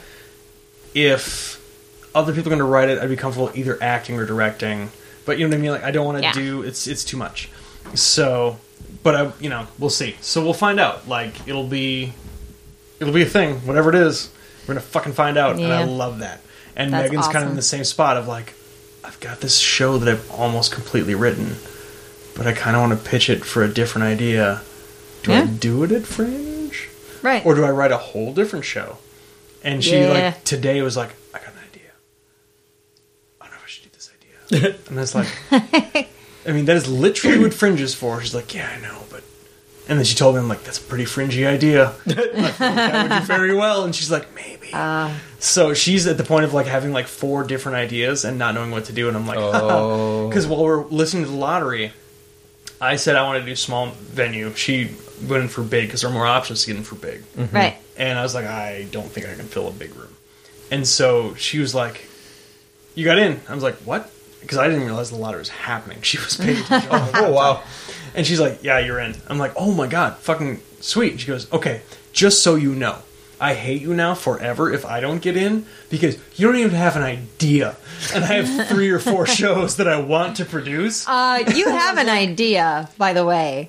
If other people are going to write it, I'd be comfortable either acting or directing. But you know what I mean? Like, I don't want to Yeah. do it's too much. So, but we'll see. So we'll find out. Like, it'll be a thing, whatever it is. We're gonna fucking find out, and I Yeah. love that. And That's Megan's kind of in awesome. the same spot of like, I've got this show that I've almost completely written, but I kind of want to pitch it for a different idea. Do I Yeah. do it at Fringe? Right. Or do I write a whole different show? And she, Yeah. like, today was like, I got an idea. I don't know if I should do this idea. And I was like, I mean, that is literally what Fringe is for. She's like, yeah, I know, but... And then she told me, I'm like, that's a pretty fringy idea. Like, that would do very well. And she's like, maybe. So she's at the point of, like, having, like, 4 different ideas and not knowing what to do. And I'm like, Oh. because while we're listening to the lottery, I said I want to do small venue. She went in for big because there are more options to get in for big. Right. And I was like, I don't think I can fill a big room. And so she was like, you got in. I was like, what? Because I didn't realize the lottery was happening. She was paying attention. Oh, wow. And she's like, yeah, you're in. I'm like, oh my God, fucking sweet. She goes, okay, just so you know, I hate you now forever if I don't get in because you don't even have an idea. And I have 3 or 4 shows that I want to produce. You have an idea, by the way.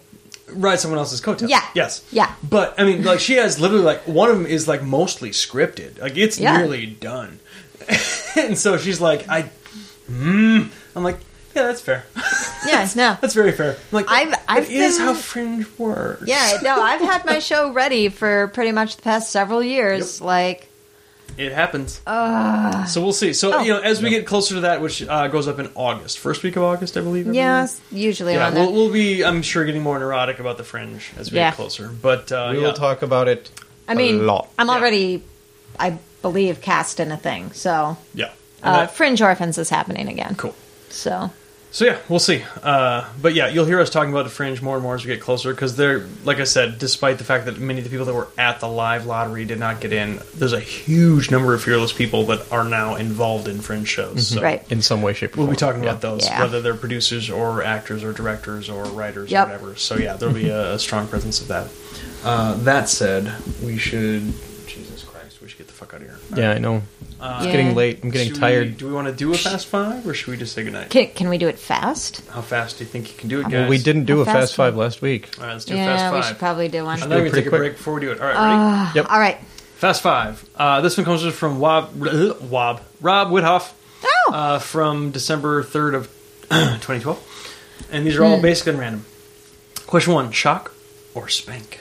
ride someone else's coattails. Yeah. Yes. Yeah. But I mean, like she has literally like one of them is like mostly scripted. Like it's nearly done, and so she's like, I'm like, yeah, that's fair. Yeah, no. That's very fair. I'm like, I've it is been- how Fringe works. Yeah, no, I've had my show ready for pretty much the past several years. Like, It happens. So we'll see. So, as we get closer to that, which goes up in August. First week of August, I believe. yes, usually Yeah, on there. we'll be, I'm sure, getting more neurotic about the Fringe as we Yeah. get closer. But, We will talk about it I mean, a lot. I'm Yeah. already, I believe, cast in a thing. So, Yeah. And that- Fringe Orphans is happening again. cool. So, So yeah, we'll see. But yeah, you'll hear us talking about the Fringe more and more as we get closer because they're, like I said, despite the fact that many of the people that were at the live lottery did not get in, there's a huge number of fearless people that are now involved in Fringe shows. So right. in some way, shape, or we'll form. be talking Yeah. about those, Yeah. whether they're producers or actors or directors or writers Yep. or whatever. So yeah, there'll be a strong presence of that. That said, we should... Jesus Christ, we should get the fuck out of here. Yeah, I know. It's getting late. I'm getting Should tired. do we want to do a Fast Five or should we just say goodnight? Can we do it fast? How fast do you think you can do it, guys? Well, we didn't do How a fast Fast Five last week. All right, let's do Yeah, Fast we Five. should probably do one. And then we're going to pretty take a quick. break before we do it. All right, ready? Yep. All right. Fast Five. This one comes from Rob Whithoff Oh, from December 3rd of 2012. And these are all basic and random. Question 1, shock or spank?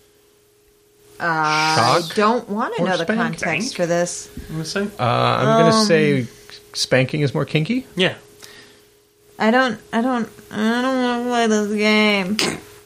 I Shock? don't want to or know the spank? context for this. I'm going to say? I'm going to say spanking is more kinky. Yeah. I don't want to play this game.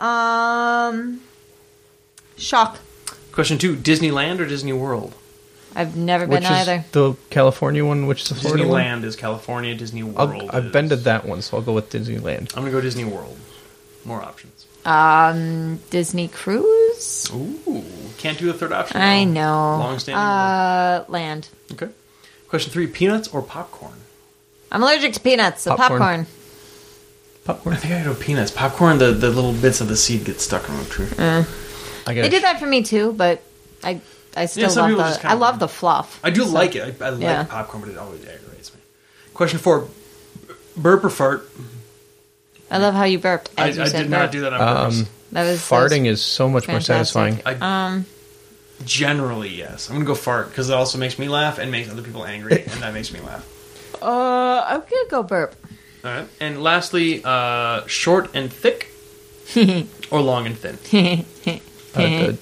Shock. Question 2, Disneyland or Disney World? I've never Which been is either. the California one? Which is the Florida one? Disneyland is California, Disney World I've been to is- that one, so I'll go with Disneyland. I'm going to go Disney World. More options. Disney Cruise. Ooh, can't do the third option. I though. know. Long-standing rule. Land. Okay. Question 3, peanuts or popcorn? I'm allergic to peanuts, so Popcorn. popcorn. Popcorn. I think I go peanuts. Popcorn, the little bits of the seed get stuck on the tree. I They got did that for me too, but I still some people love just the kinda- I love the fluff. I do So- like it. I like Yeah. popcorn, but it always aggravates me. Question 4, burp or fart? I love how you burped. I As you said did not burp. do that on purpose. That was farting is so much more fantastic. satisfying. Generally, yes. I'm going to go fart because it also makes me laugh and makes other people angry, and that makes me laugh. I'm gonna go burp. All right. And lastly, short and thick or long and thin? Good.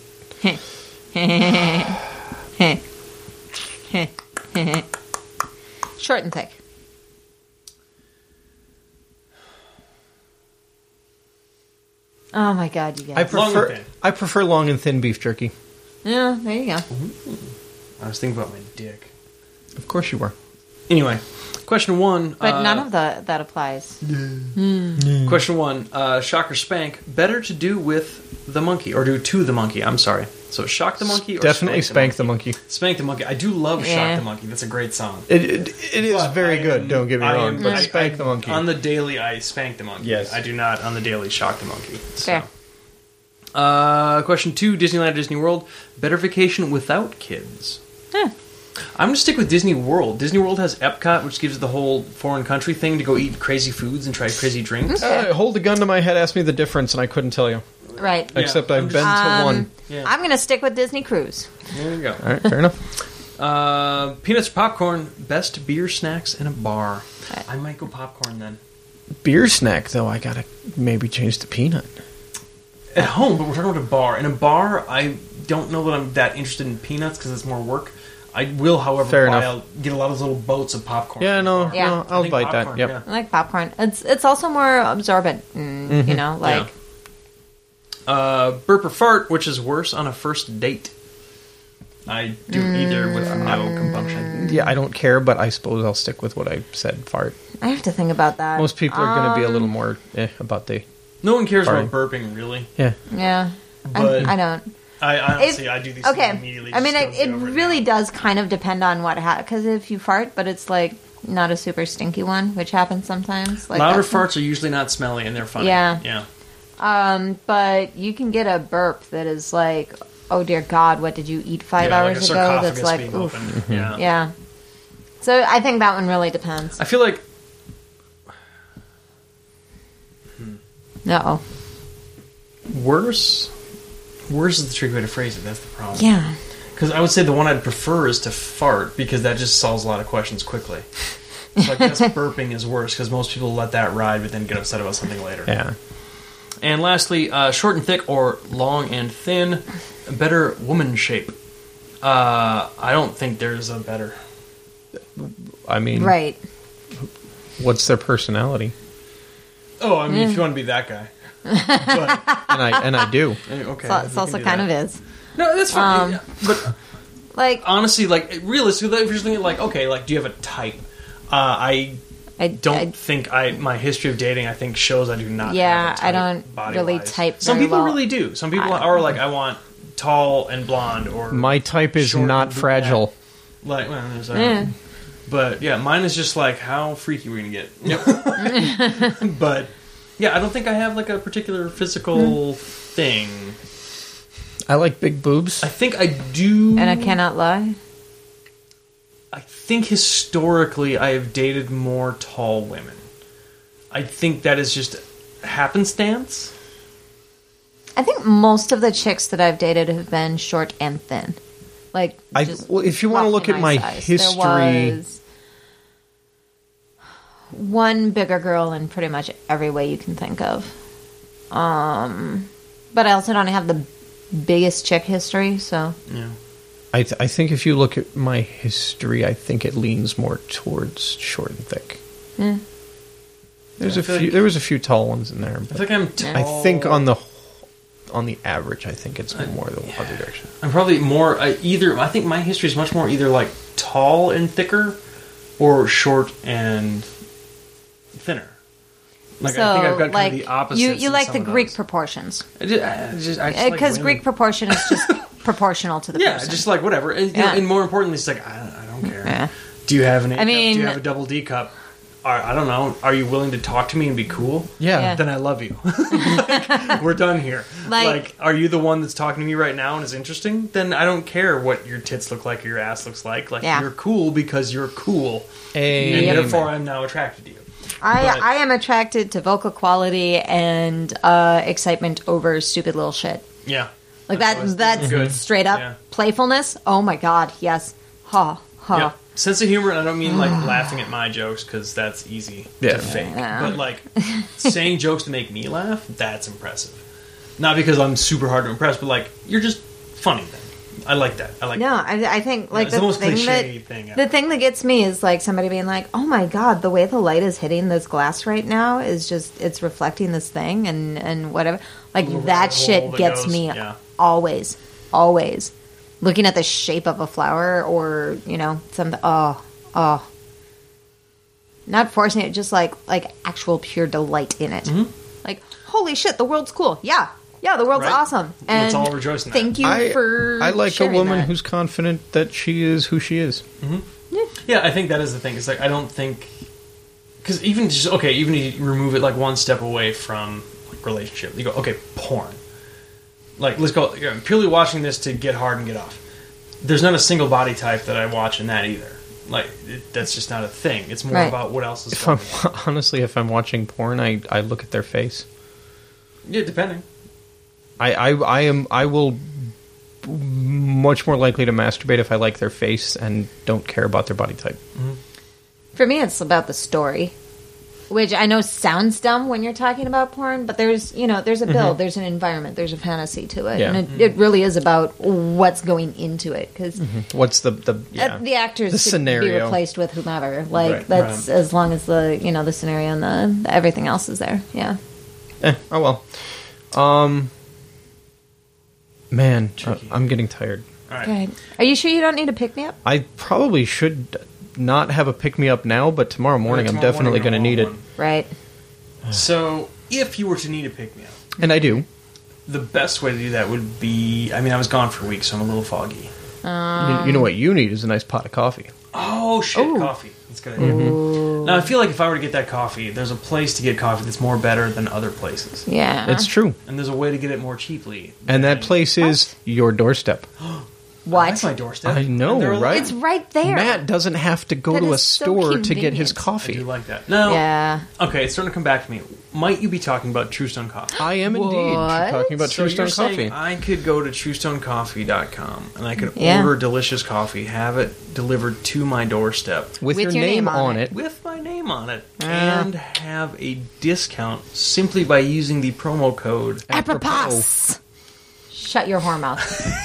Short and thick. Oh my god, you I guys. Long and prefer thin. I prefer long and thin beef jerky. Yeah, there you go. I was thinking about my dick. Of course you were. Anyway, question 1. But none of that applies. Question 1, shock or spank, better to do with the monkey, or do to the monkey, I'm sorry. So shock the monkey or Definitely spank the monkey. Spank the monkey. I do love Yeah. Shock the Monkey. That's a great song. It is But very I good, am- don't get me I wrong, am- but I- spank the monkey. On the daily, I spank the monkey. Yes. I do not on the daily shock the monkey. Fair. Question 2, Disneyland or Disney World, better vacation without kids? Huh. I'm going to stick with Disney World. Disney World has Epcot, which gives the whole foreign country thing to go eat crazy foods and try crazy drinks. Hold a gun to my head, ask me the difference, and I couldn't tell you. Right. Yeah, Except I'm I've been to one. Yeah. I'm gonna stick with Disney Cruise. There you go. All right, fair enough. Peanuts or popcorn, best beer snacks in a bar. I might go popcorn then. Beer snack, though, I gotta maybe change to peanut. At home, but we're talking about a bar. In a bar, I don't know that I'm that interested in peanuts because it's more work. I will, however, Fair get a lot of those little boats of popcorn. Yeah, no, Yeah. no I I'll think bite that. popcorn, Yep. yeah. I like popcorn. It's also more absorbent. You know, like Burp or fart, which is worse on a first date? I do either with no compunction. Yeah, I don't care, but I suppose I'll stick with what I said, fart. I have to think about that. Most people are going to be a little more about the... No one cares Farting. about burping, really. Yeah. Yeah, But I don't. I honestly, I do these things Okay, immediately. I mean, just it go over really now. does kind of depend on what because if you fart, but it's like not a super stinky one, which happens sometimes. Like Louder that's- farts are usually not smelly and they're funny. Yeah. Yeah. But you can get a burp that is like, oh dear God, what did you eat 5 Yeah, like hours a ago? sarcophagus That's like, being oof. opened. Yeah. Yeah. So I think that one really depends. I feel like No. Worse? Worse is the tricky way to phrase it. That's the problem. Yeah. Because I would say the one I'd prefer is to fart, because that just solves a lot of questions quickly. So I guess burping is worse, because most people let that ride but then get upset about something later. Yeah. And lastly, short and thick or long and thin, better woman shape. I don't think there's a better. I mean, Right. what's their personality? Oh, I mean, if you want to be that guy. But, And I do. okay. So it's also kind of is. No, that's fine. Yeah. But Like, honestly, like, realistically, if you're just thinking, like, okay, like, do you have a type? I don't think my history of dating, I think, shows I do not Yeah, have a type I don't body-wise. really type Some very people well. really do. Some people are like, I want tall and blonde, or My type is short not and fragile. like, well, there's that. eh. But yeah, mine is just like, how freaky we're gonna get. Yep. But yeah, I don't think I have like a particular physical thing. I like big boobs. I think I do. And I cannot lie. I think historically I have dated more tall women. I think that is just happenstance. I think most of the chicks that I've dated have been short and thin. Like, Well, if you want to look at my size. history, There was one bigger girl in pretty much every way you can think of. But I also don't have the biggest chick history, so Yeah. I think if you look at my history, I think it leans more towards short and thick. yeah. There's Yeah, I a feel few. like- There was a few tall ones in there, I but think I'm tall. I think on the average, I think it's more the other direction. I'm probably more either. I think my history is much more either like tall and thicker, or short and thinner. Like So, I think I've got like, kind of the opposite. you like the Greek proportions. Because like Because women. Greek proportion is just proportional to the Yeah, person. just like whatever. And, you know, Yeah. and more importantly, it's like I don't care. Yeah. Do you have an A cup? mean- Do you have a double D cup? I don't know. Are you willing to talk to me and be cool? Yeah. Yeah. Then I love you. Like, we're done here. Like- are you the one that's talking to me right now and is interesting? Then I don't care what your tits look like or your ass looks like. Like, Yeah. you're cool because you're cool. And Amen. therefore, I'm now attracted to you. But- I am attracted to vocal quality and excitement over stupid little shit. Yeah. Like always that's good. straight up Yeah. playfulness. Oh my god, yes. Ha ha. Yep. Sense of humor, and I don't mean like laughing at my jokes because that's easy Yeah. to fake. Yeah. But like saying jokes to make me laugh, that's impressive. Not because I'm super hard to impress, but like you're just funny then. I like that. I like No, that. I think like it's the most thing cliche that thing the ever. thing that gets me is like somebody being like, "Oh my god, the way the light is hitting this glass right now is just it's reflecting this thing and whatever." Like Little that rabbit shit hole that gets goes- me yeah. always. Looking at the shape of a flower or, you know, something oh. Not forcing it, just like actual pure delight in it. Mm-hmm. Like, holy shit, the world's cool. Yeah, the world's Right. awesome. And Let's all rejoice in that. thank you for I like a sharing woman that. who's confident that she is who she is. Yeah, I think that is the thing. It's like I don't think because even if you remove it like one step away from like relationship, you go okay, porn. Like let's go purely watching this to get hard and get off. There's not a single body type that I watch in that either. Like that's just not a thing. It's more Right. about what else is If going I'm honestly, if I'm watching porn, I look at their face. on. Yeah, depending. I will much more likely to masturbate if I like their face and don't care about their body type. For me, it's about the story, which I know sounds dumb when you're talking about porn, but there's a build, there's an environment, there's a fantasy to it, Yeah. and it really is about what's going into it because What's the the actors the could be scenario. replaced with whomever. Like Right, that's right. as long as the scenario and the everything else is there. Yeah. Oh well. Man, Tricky. I'm getting tired. All right. Okay. Are you sure you don't need a pick me up? I probably should not have a pick me up now, but tomorrow morning I'm Tomorrow definitely morning going to need I'll it, want Right. one. So if you were to need a pick me up, and I do. the best way to do that would be. I mean, I was gone for a week, so I'm a little foggy. You know what you need is a nice pot of coffee. Oh shit, Ooh. coffee. That's a good idea. Now I feel like if I were to get that coffee, there's a place to get coffee that's more better than other places, Yeah. It's true, and there's a way to get it more cheaply. and that place is your doorstep. What? That's my doorstep. I know, And they're right? It's right there. Matt doesn't have to go That to a is so store to get his convenient. I coffee. do like that. No. Yeah. Okay, it's starting to come back to me. Might you be talking about True Stone Coffee? I am indeed What? talking about So True Stone you're saying Coffee. I could go to TrueStoneCoffee.com and I could Yeah. order delicious coffee, have it delivered to my doorstep With your name on it. with my name on it, and have a discount simply by using the promo code. Apropos. Shut your whore mouth.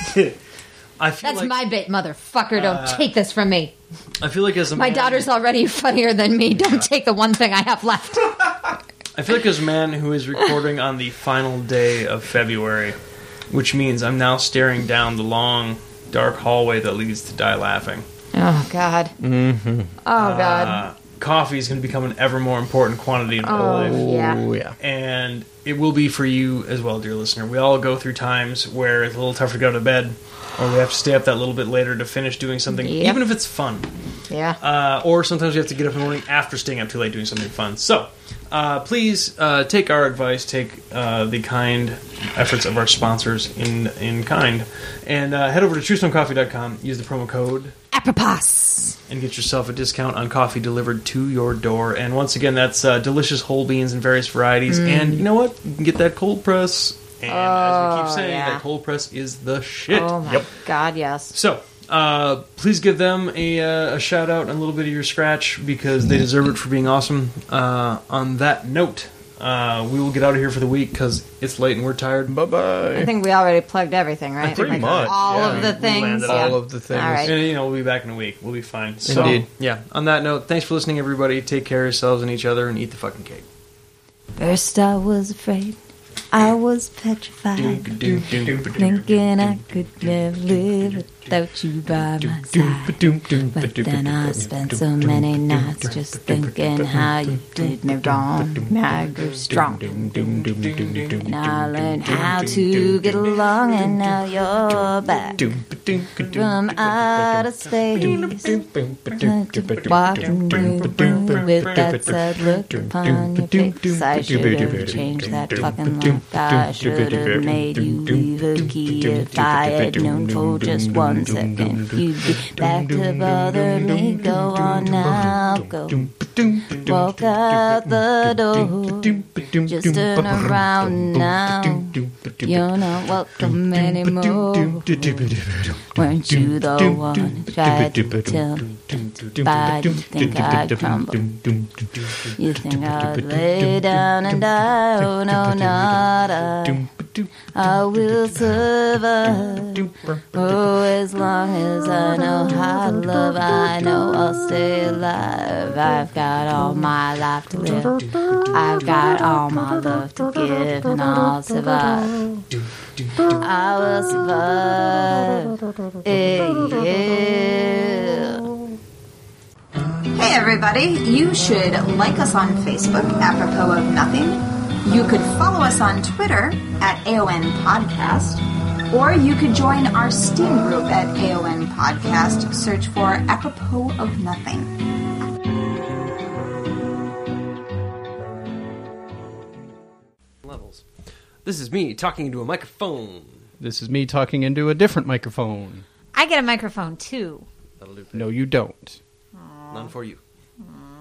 I feel That's like my bit, motherfucker. Don't take this from me. I feel like as a My man, daughter's already funnier than me. Don't take the one thing I have left. I feel like as a man who is recording on the final day of February, which means I'm now staring down the long, dark hallway that leads to Die Laughing. Oh, God. Mm-hmm. Oh, God. Coffee is going to become an ever more important quantity in my life. Yeah. Oh, yeah. And it will be for you as well, dear listener. We all go through times where it's a little tougher to go to bed, or we have to stay up that little bit later to finish doing something, Yep. even if it's fun. Yeah. Or sometimes we have to get up in the morning after staying up too late doing something fun. So, please take our advice, take the kind efforts of our sponsors in kind, and head over to TrueStoneCoffee.com, use the promo code, Apropos. and get yourself a discount on coffee delivered to your door. And once again, that's delicious whole beans in various varieties. And you know what? You can get that cold press. And as we keep saying, yeah. that cold press is the shit. Oh, my God, yes. So, please give them a shout out and a little bit of your scratch because they deserve it for being awesome. On that note, we will get out of here for the week because it's late and we're tired. Bye-bye. I think we already plugged everything, right? Pretty much, All yeah. of the We things. landed Yeah. all of the things. All right. And, we'll be back in a week. We'll be fine. So, Indeed. yeah, on that note, thanks for listening, everybody. Take care of yourselves and each other and eat the fucking cake. First I was afraid. I was petrified. Thinking I could never live without you by my side. But then I spent so many nights just thinking how you did me wrong. I grew strong. And I learned how to get along, and now you're back from outer space. Walking through the room with that sad look upon your face. I should have changed that fucking life. I should have made you leave a key if I had known for just 1 second. You'd be back to bother me. Go on now, go. Walk out the door. Just turn around now. You're not welcome anymore. Weren't you the one who tried to tell me bad? You think I'd crumble? You think I'd lay down and die? Oh no, not I. I will survive. Oh, as long as I know how to love, I know I'll stay alive. I've got all my life to live. I've got all my love to give, and I'll survive. I will survive. Yeah. Hey everybody, you should like us on Facebook, apropos of nothing. You could follow us on Twitter at AON Podcast, or you could join our Steam group at AON Podcast. Search for apropos of nothing. Levels. This is me talking into a microphone. This is me talking into a different microphone. I get a microphone too. That'll do. No, you don't. None for you.